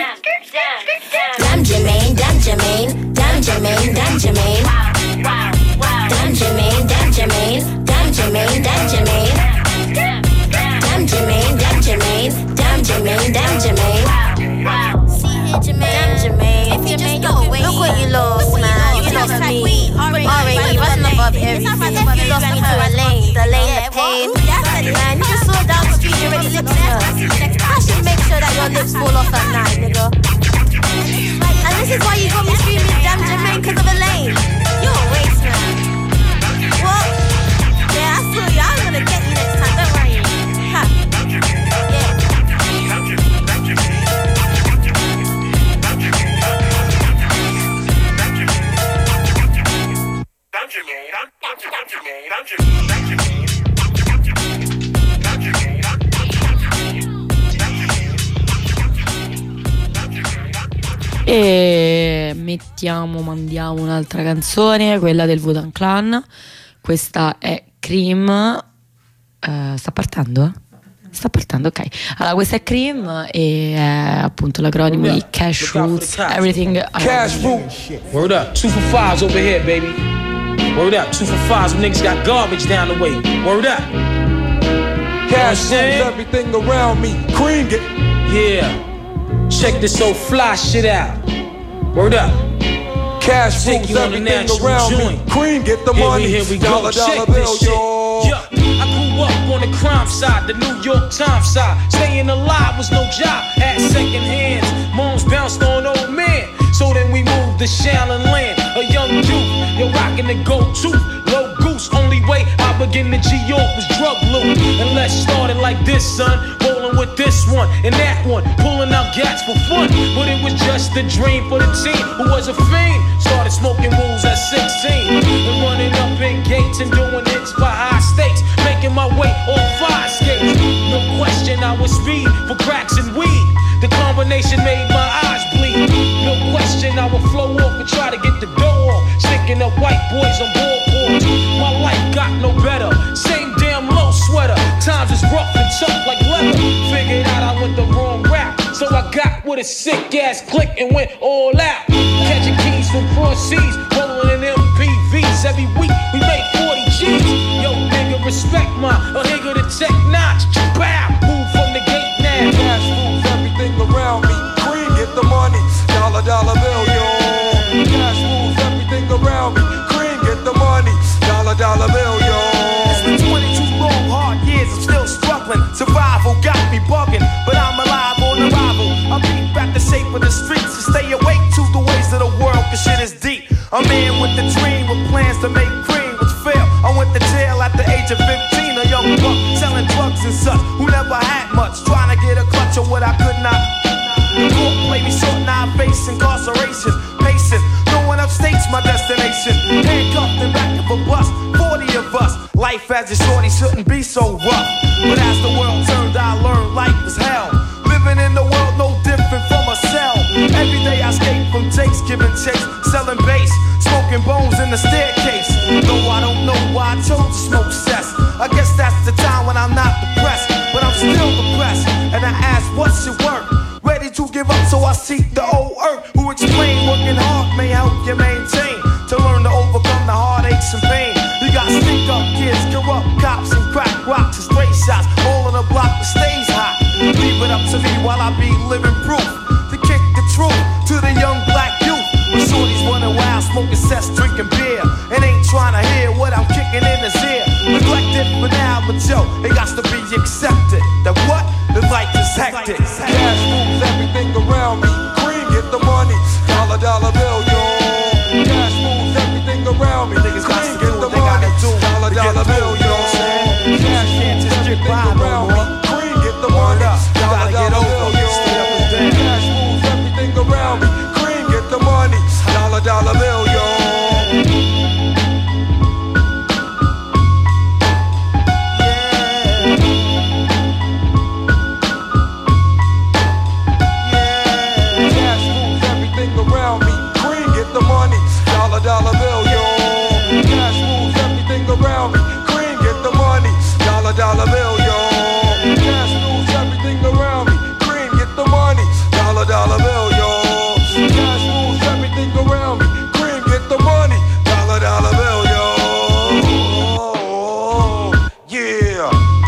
damn Jermaine, damn Jermaine, damn Jermaine, damn Jermaine, damn Jermaine, damn Jermaine, damn Jermaine, damn Jermaine, damn Jermaine, damn Jermaine, damn Jermaine, damn Jermaine. See here, Jermaine, Jermaine. If you just go away, look what you lost, man. You lost me. R A E wasn't above everything. You lost me to a lane, the lane, the pain. Man, you just saw down the street, you're already lips hurt. I should make sure that your lips fall off at night, nigga. And this is why you got me screaming, damn Jermaine, cause of a lane. You're a waste, man. What? Yeah, I saw you. I'm gonna get you next time, don't worry. Ha. Yeah. E mettiamo, mandiamo un'altra canzone, quella del Wu-Tang Clan. Questa è Cream. Uh, sta partendo? Sta partendo, ok. Allora, questa è Cream e è appunto l'acronimo di Cash Roots. Everything Cash Roots. Word up. Two for fives over here, baby. Word up. Two for fives. Niggas got garbage down the way. Word up. Cash Roots. Everything around me. Cream it. Yeah. Check this old fly shit out. Word up. Cash Take rules you on a everything natural around joint. me. Cream, get the Here we- money. here we go. Dollar, Check dollar this bill, shit. yo. Yeah, I grew up on the crime side, the New York Times side. Staying alive was no job, had second hands. Moms bounced on old men. So then we moved to Shaolin Land. A young youth, you're rocking the go-to. Low goose, only way I begin to G-York was drug loot. And let's start it like this, son. Rolling with this one and that one. Pulling out gats for fun. But it was just a dream for the team who was a fiend. Started smoking rules at sixteen. And running up in gates and doing hits for high stakes. Making my way on fire skates. No question I was speed for cracks and weed. The combination made my eyes bleed. No question I would flow off and try to get the dough off. Sticking up white boys on board porch. My life got no better. Same damn low sweater. Times is rough and tough like leather. Figured out I went the wrong route. So I got with a sick ass click and went all out. Catching keys from cross seas. Rolling in M P Vs. Every week we made forty G's. Yo nigga respect my a nigga to tech notch. Bow. Move from the gate now. Cash rules everything around me. Cream, get the money. Dollar, dollar bill, yo. Cash rules everything around me. Cream, get the money. Dollar, dollar bill, yo. It's been twenty-two long hard years, I'm still struggling. Survival got me bugging, but I'm alive on arrival. I beat back the shape of the streets and stay awake to the ways of the world, cause shit is deep. A man with a dream, with plans to make cream, which failed. I went to jail at the age of fifteen, a young buck selling drugs and such, who never had much, trying to get a clutch of what I could not. The court played me short, now I face incarceration. Pacing, no one upstates my destination. Handcuffed in back of a bus, forty of us. Life as a shorty shouldn't be so rough. But as the world turned, I learned life was hell. Living in the world no different from a cell. Every day I escape from takes, giving chase, selling bass, smoking bones in the staircase. Though I don't know why I chose to smoke cess. I guess that's the time when I'm not depressed, but I'm still depressed. And I ask, what's your work? Ready to give up, so I seek the old earth who explain working hard may help you maintain. To learn to overcome the heartaches and pain. You got stick up kids, corrupt cops, and crack rocks and stray shots. All in a block that stays hot. Leave it up to me while I be living proof. To kick the truth to the young black youth. When shorties running wild, smoking cess, drinking beer, and ain't trying to hear what I'm kicking in his ear. Neglected for now, but yo, it got to be accepted. That what? The life is hectic. Cash rules everything around me. Cream, get the money. Dollar, dollar bill, yo. Cash rules everything around me. Cream, get the money. Dollar, dollar bill, yo. Cash rules everything around me. Cream, get the money. Dollar, dollar bill, yo. Cash rules everything around me. Cream, get the money. Dollar, dollar bill, yo. Dollar bill, yo. Cash rules everything around me. Cream, get the money. Dollar, dollar bill, yo. Cash rules everything around me. Cream, get the money. Dollar, dollar bill, yo. Cash rules everything around me. Cream, get the money. Dollar, dollar bill, yo. Yeah.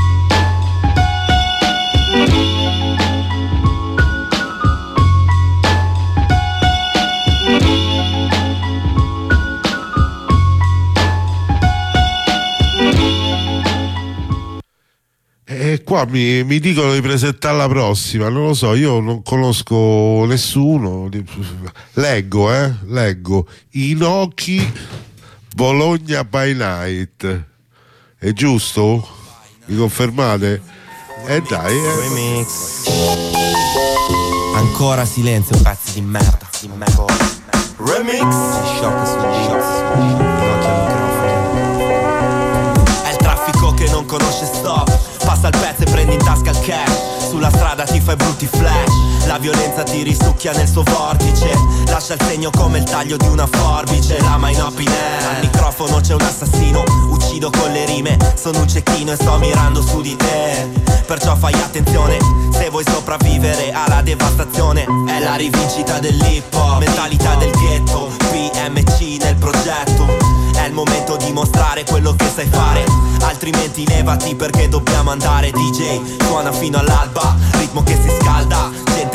E qua mi, mi dicono di presentare la prossima, non lo so, io non conosco nessuno. Leggo, eh, leggo Inoki Bologna by Night. È giusto? Mi confermate? E eh dai, eh. Remix. Ancora silenzio, pezzi di merda. Di merda. Remix. Shock su shock. È il traffico che non conosce stop. Passa il pezzo e prendi in tasca il cash. Sulla strada ti fai brutti flash. La violenza ti risucchia nel suo vortice. Lascia il segno come il taglio di una forbice. Lama in up in air. Al microfono c'è un assassino. Uccido con le rime. Sono un cecchino e sto mirando su di te. Perciò fai attenzione. Se vuoi sopravvivere alla devastazione. È la rivincita dell'hip hop. Mentalità del ghetto. P M C nel progetto. È il momento di mostrare quello che sai fare. Altrimenti levati perché dobbiamo andare. D J suona fino all'alba. Ritmo che si scalda. Gente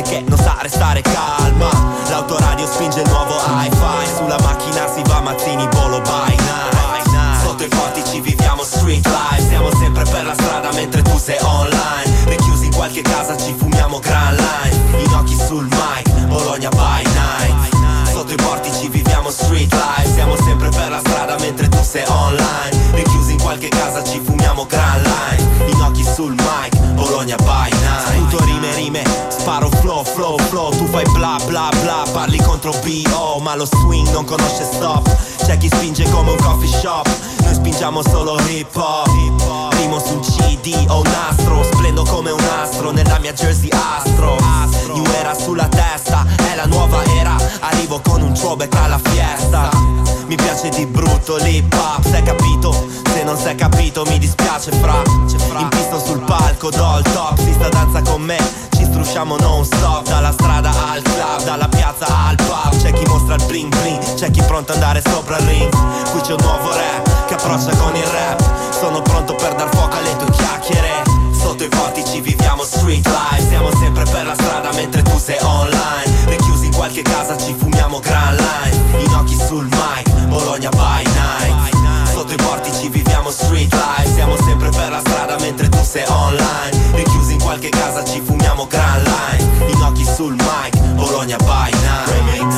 che non sa restare calma. L'autoradio spinge il nuovo hi-fi, sulla macchina si va mazzini volo by night. Sotto i portici viviamo street life, siamo sempre per la strada mentre tu sei online. Richiusi in qualche casa ci fumiamo grand line, in occhi sul mic, Bologna by night. Sotto i portici viviamo street life, siamo sempre per la strada mentre tu sei online. Richiusi in qualche casa ci fumiamo grand line, in occhi sul mic, Bologna by night. Sputo rime rime, sparo flow flow flow, tu fai bla bla bla, parli contro B O ma lo swing non conosce stop. C'è chi spinge come un coffee shop, noi spingiamo solo hip hop. Rimo su un C D o un nastro, splendo come un astro nella mia jersey astro. New era sulla testa, è la nuova era, arrivo con un throwback alla fiesta. Mi piace di brutto l'hip hop, s'è capito? Se non s'è capito mi dispiace fra. In pista sul palco do il top, si sta danza con me, ci strusciamo non stop. Dalla strada al club, dalla piazza al pub. C'è chi mostra il bling bling, c'è chi pronto ad andare sopra il ring. Qui c'è un nuovo rap che approccia con il rap, sono pronto per dar fuoco alle tue chiacchiere. Sotto i portici viviamo street life, siamo sempre per la strada mentre tu sei online. Richiusi in qualche casa ci fumiamo grand line, in occhi sul mic, Bologna by night. Sotto i portici viviamo street life, siamo sempre per la strada mentre tu sei online. Richiusi in qualche casa ci fumiamo grand line, in occhi sul mic, Bologna by night. Remix.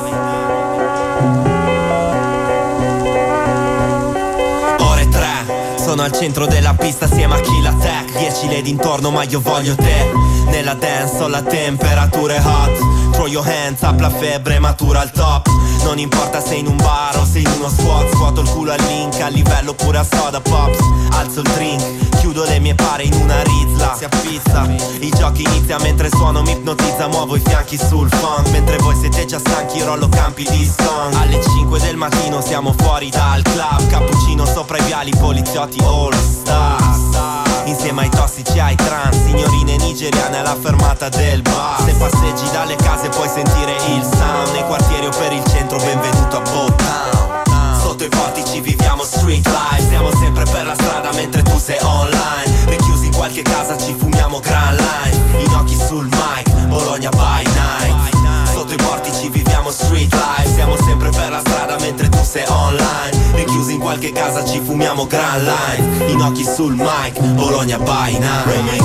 Ore tre, sono al centro della pista assieme a Kill Attack. Dieci lady intorno ma io voglio te. Nella dance ho la temperatura è hot. Throw your hands up, la febbre matura al top. Non importa se in un bar o se in uno squat. Scuoto il culo al link, a livello pure a soda pops. Alzo il drink, chiudo le mie pare in una rizla. Si appizza, il gioco inizia mentre suono mi ipnotizza. Muovo i fianchi sul funk, mentre voi siete già stanchi rollo campi di song. Alle cinque del mattino siamo fuori dal club. Cappuccino sopra i viali, poliziotti all star. Insieme ai tossici ai trans, signorine nigeriane alla fermata del bar. Se passeggi dalle case puoi sentire il sound. Nei quartieri o per il centro benvenuto a Botown. Sotto i portici viviamo street life, siamo sempre per la strada mentre tu sei online. Richiusi in qualche casa ci fumiamo grand line, in occhi sul mic, Bologna by night. Sotto i portici viviamo street life, siamo sempre per la strada mentre tu sei online. Richiusi in qualche casa ci fumiamo grand line, in occhi sul mic, Bologna by night. Remix.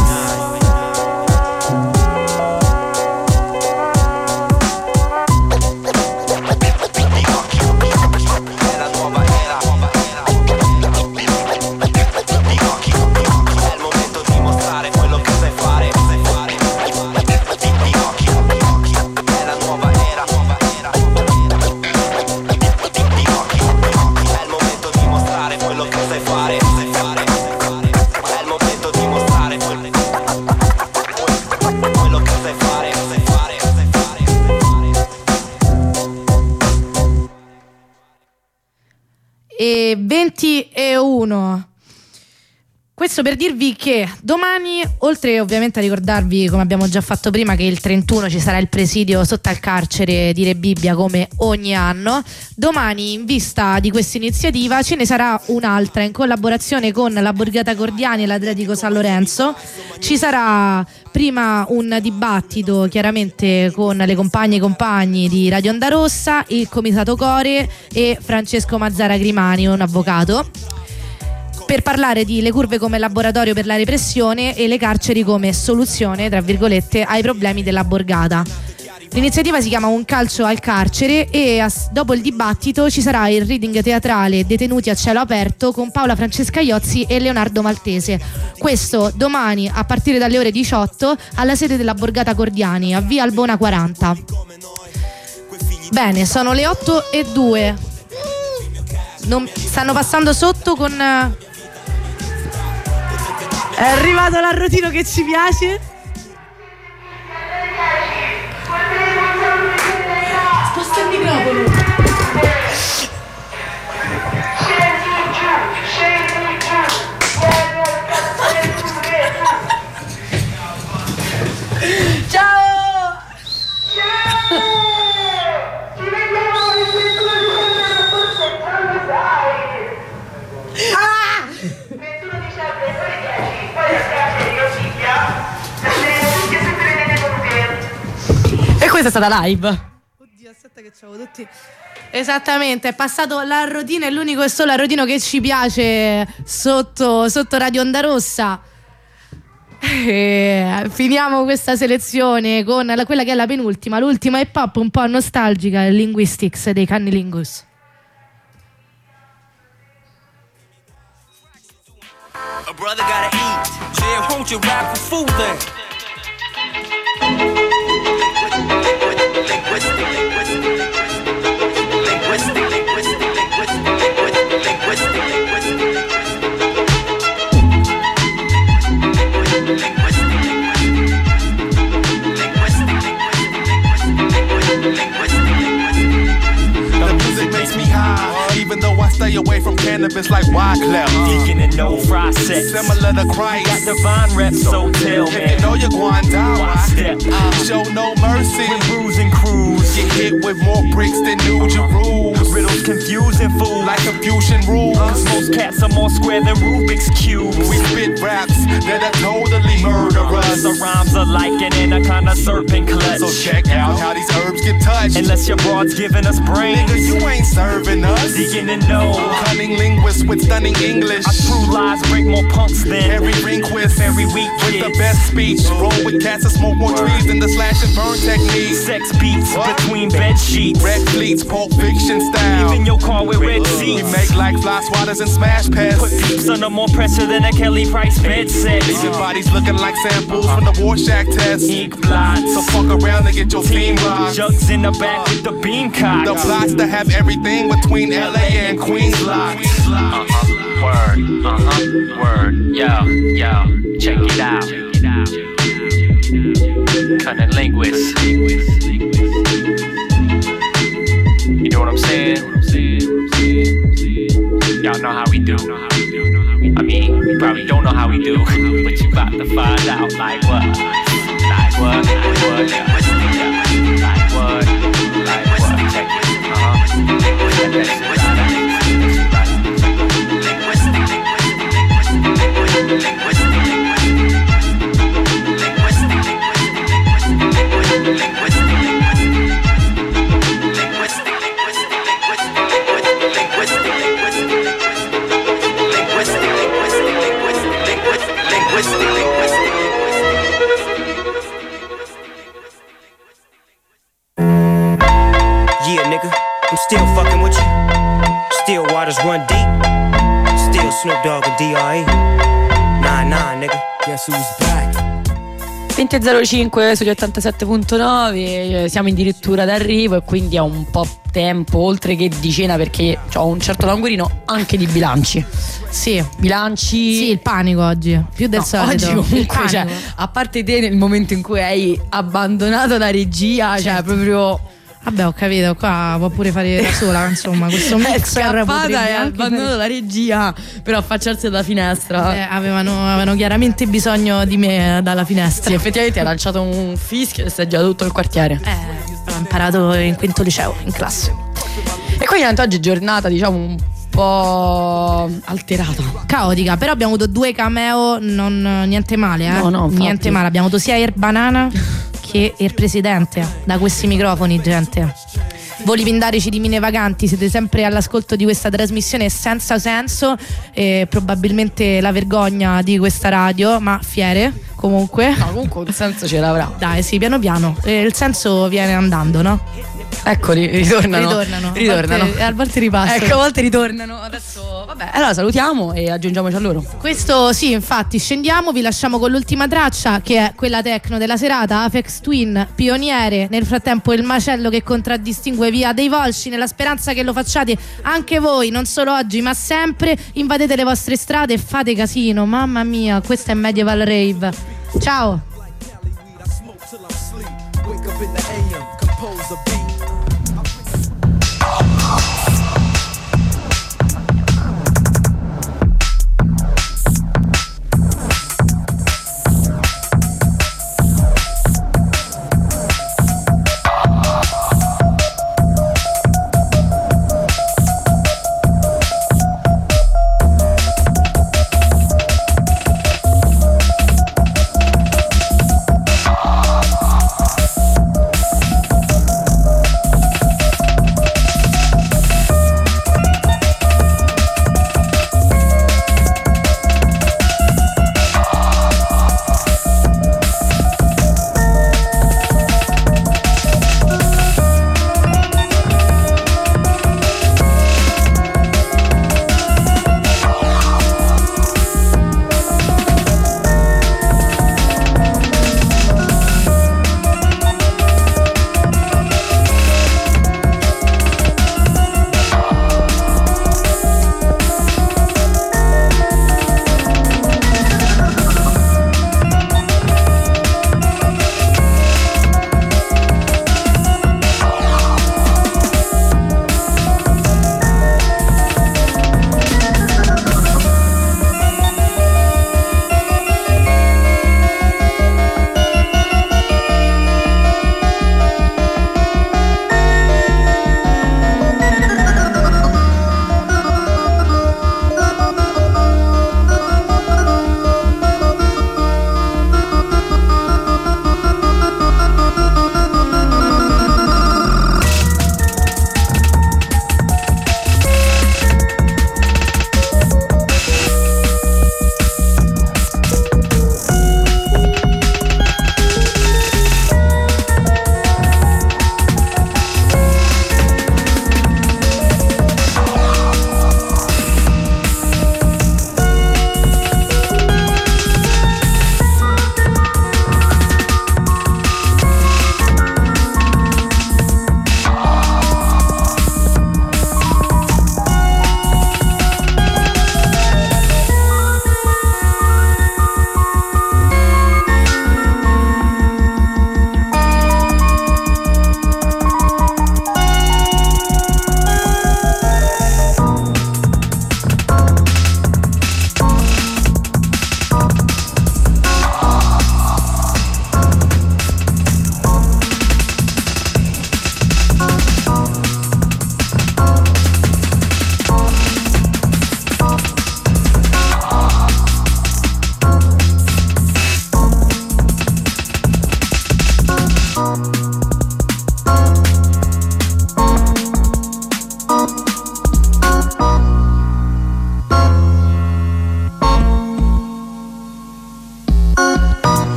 E venti e uno. Questo per dirvi che domani, oltre ovviamente a ricordarvi, come abbiamo già fatto prima, che il trentuno ci sarà il presidio sotto al carcere di Re Bibbia come ogni anno, domani in vista di questa iniziativa ce ne sarà un'altra in collaborazione con la Borgata Cordiani e l'Atletico San Lorenzo. Ci sarà prima un dibattito chiaramente con le compagne e compagni di Radio Onda Rossa, il Comitato Core e Francesco Mazzara Grimani, un avvocato, per parlare di le curve come laboratorio per la repressione e le carceri come soluzione, tra virgolette, ai problemi della borgata. L'iniziativa si chiama Un calcio al carcere e a, dopo il dibattito ci sarà il reading teatrale Detenuti a cielo aperto con Paola Francesca Iozzi e Leonardo Maltese. Questo domani a partire dalle ore diciotto alla sede della Borgata Cordiani a via Albona quaranta. Bene, sono le otto e due. Non, stanno passando sotto con... È arrivato l'arrotino che ci piace. Sposta il microfono. Ciao! Ciao! Ci vediamo il ventuno dicembre, forse non lo sai. Ah! ventuno dicembre, poi dieci, poi a casa di Rosiglia, saremo tutti e tutte le mie volute. questa è stata live. Oddio, aspetta che c'avevo tutti. Esattamente, è passato la Rodino, è l'unico e solo Rodino che ci piace sotto, sotto Radio Onda Rossa. E finiamo questa selezione con la, quella che è la penultima, l'ultima hip hop un po' nostalgica, il Linguistics dei Cunnilingus. A brother gotta eat. Yeah, won't you rap for food then? Even though I stay away from cannabis like Wyclef. Deacon and no fry sex. Similar to Christ. Got divine reps, so tell if me. If you know you're going down, why step? Uh, show no mercy. With bruise and cruise. Get hit with more bricks than New Jerusalem. Riddles confusing fools. Like Confucian rules. Cause most cats are more square than Rubik's Cubes. We spit raps that are totally murderous. The rhymes are like an anaconda serpent clutch. So check out how these herbs get touched. Unless your broad's giving us brains. Nigga, you ain't serving us. Deacon and no. Cunning linguist with stunning English. I true lies break more punks than Harry Rehnquist. Every week with kids. the best speech. Roll with cats and smoke more trees than the slash and burn technique. Sex beats what? Between bed sheets. Red fleets, Pulp Fiction style. Even your car with red seats. We make like fly swatters and smash pads. Put peeps under more pressure than a Kelly Price bed set. Leave your bodies looking like samples from the Rorschach test. Ink blots. So fuck around and get your team rocked. Jugs in the back with the beam cock. The plots to have everything between L A and Queens locked. Uh-huh. Word, uh-huh, word, yo, yo, check it out. Cunning linguist. You know what I'm saying? Y'all know how we do. I mean, we probably don't know how we do, but you about to find out. Like what? Like what? Like what? Yeah. Like what? Like what? Check it. Uh-huh. Check that shit out. Yeah, nigga, I'm still fucking with you. Still waters run deep. Still Snoop Dogg and D R E. Nah, nah, nigga. Guess who's back? venti e zero cinque sugli ottantasette virgola nove, siamo addirittura d'arrivo e quindi è un po' tempo oltre che di cena, perché ho un certo languorino anche di bilanci. Sì, bilanci. Sì, il panico oggi, più del no, solito. Oggi comunque, cioè, a parte te nel momento in cui hai abbandonato la regia, certo. Cioè proprio. Vabbè, ho capito, qua può pure fare da sola, insomma, questo mixer è potrebbe e ha abbandonato fare... la regia per affacciarsi dalla finestra. Eh, avevano, avevano chiaramente bisogno di me dalla finestra. Sì, effettivamente ha lanciato un fischio e si è già tutto il quartiere. Eh, ho imparato in quinto liceo, in classe. E quindi oggi è giornata, diciamo, un po' alterata, caotica, però abbiamo avuto due cameo, non niente male, eh? No, no, niente male. Abbiamo avuto sia Air Banana che il presidente da questi microfoni, gente. Voli pindarici di Mine Vaganti, siete sempre all'ascolto di questa trasmissione senza senso e probabilmente la vergogna di questa radio, ma fiere comunque. No, comunque un senso ce l'avrà. Dai, sì, piano piano. E il senso viene andando, no? Eccoli, ritornano. Ritornano. Ritornano. A volte, a volte ripassano. Ecco, a volte ritornano. Adesso, vabbè, allora salutiamo e aggiungiamoci a loro. Questo sì, infatti, scendiamo, vi lasciamo con l'ultima traccia, che è quella techno della serata, Aphex Twin, Pioniere. Nel frattempo il macello che contraddistingue Via dei Volsci, nella speranza che lo facciate anche voi, non solo oggi ma sempre. Invadete le vostre strade e fate casino. Mamma mia, questa è Medieval Rave. Ciao.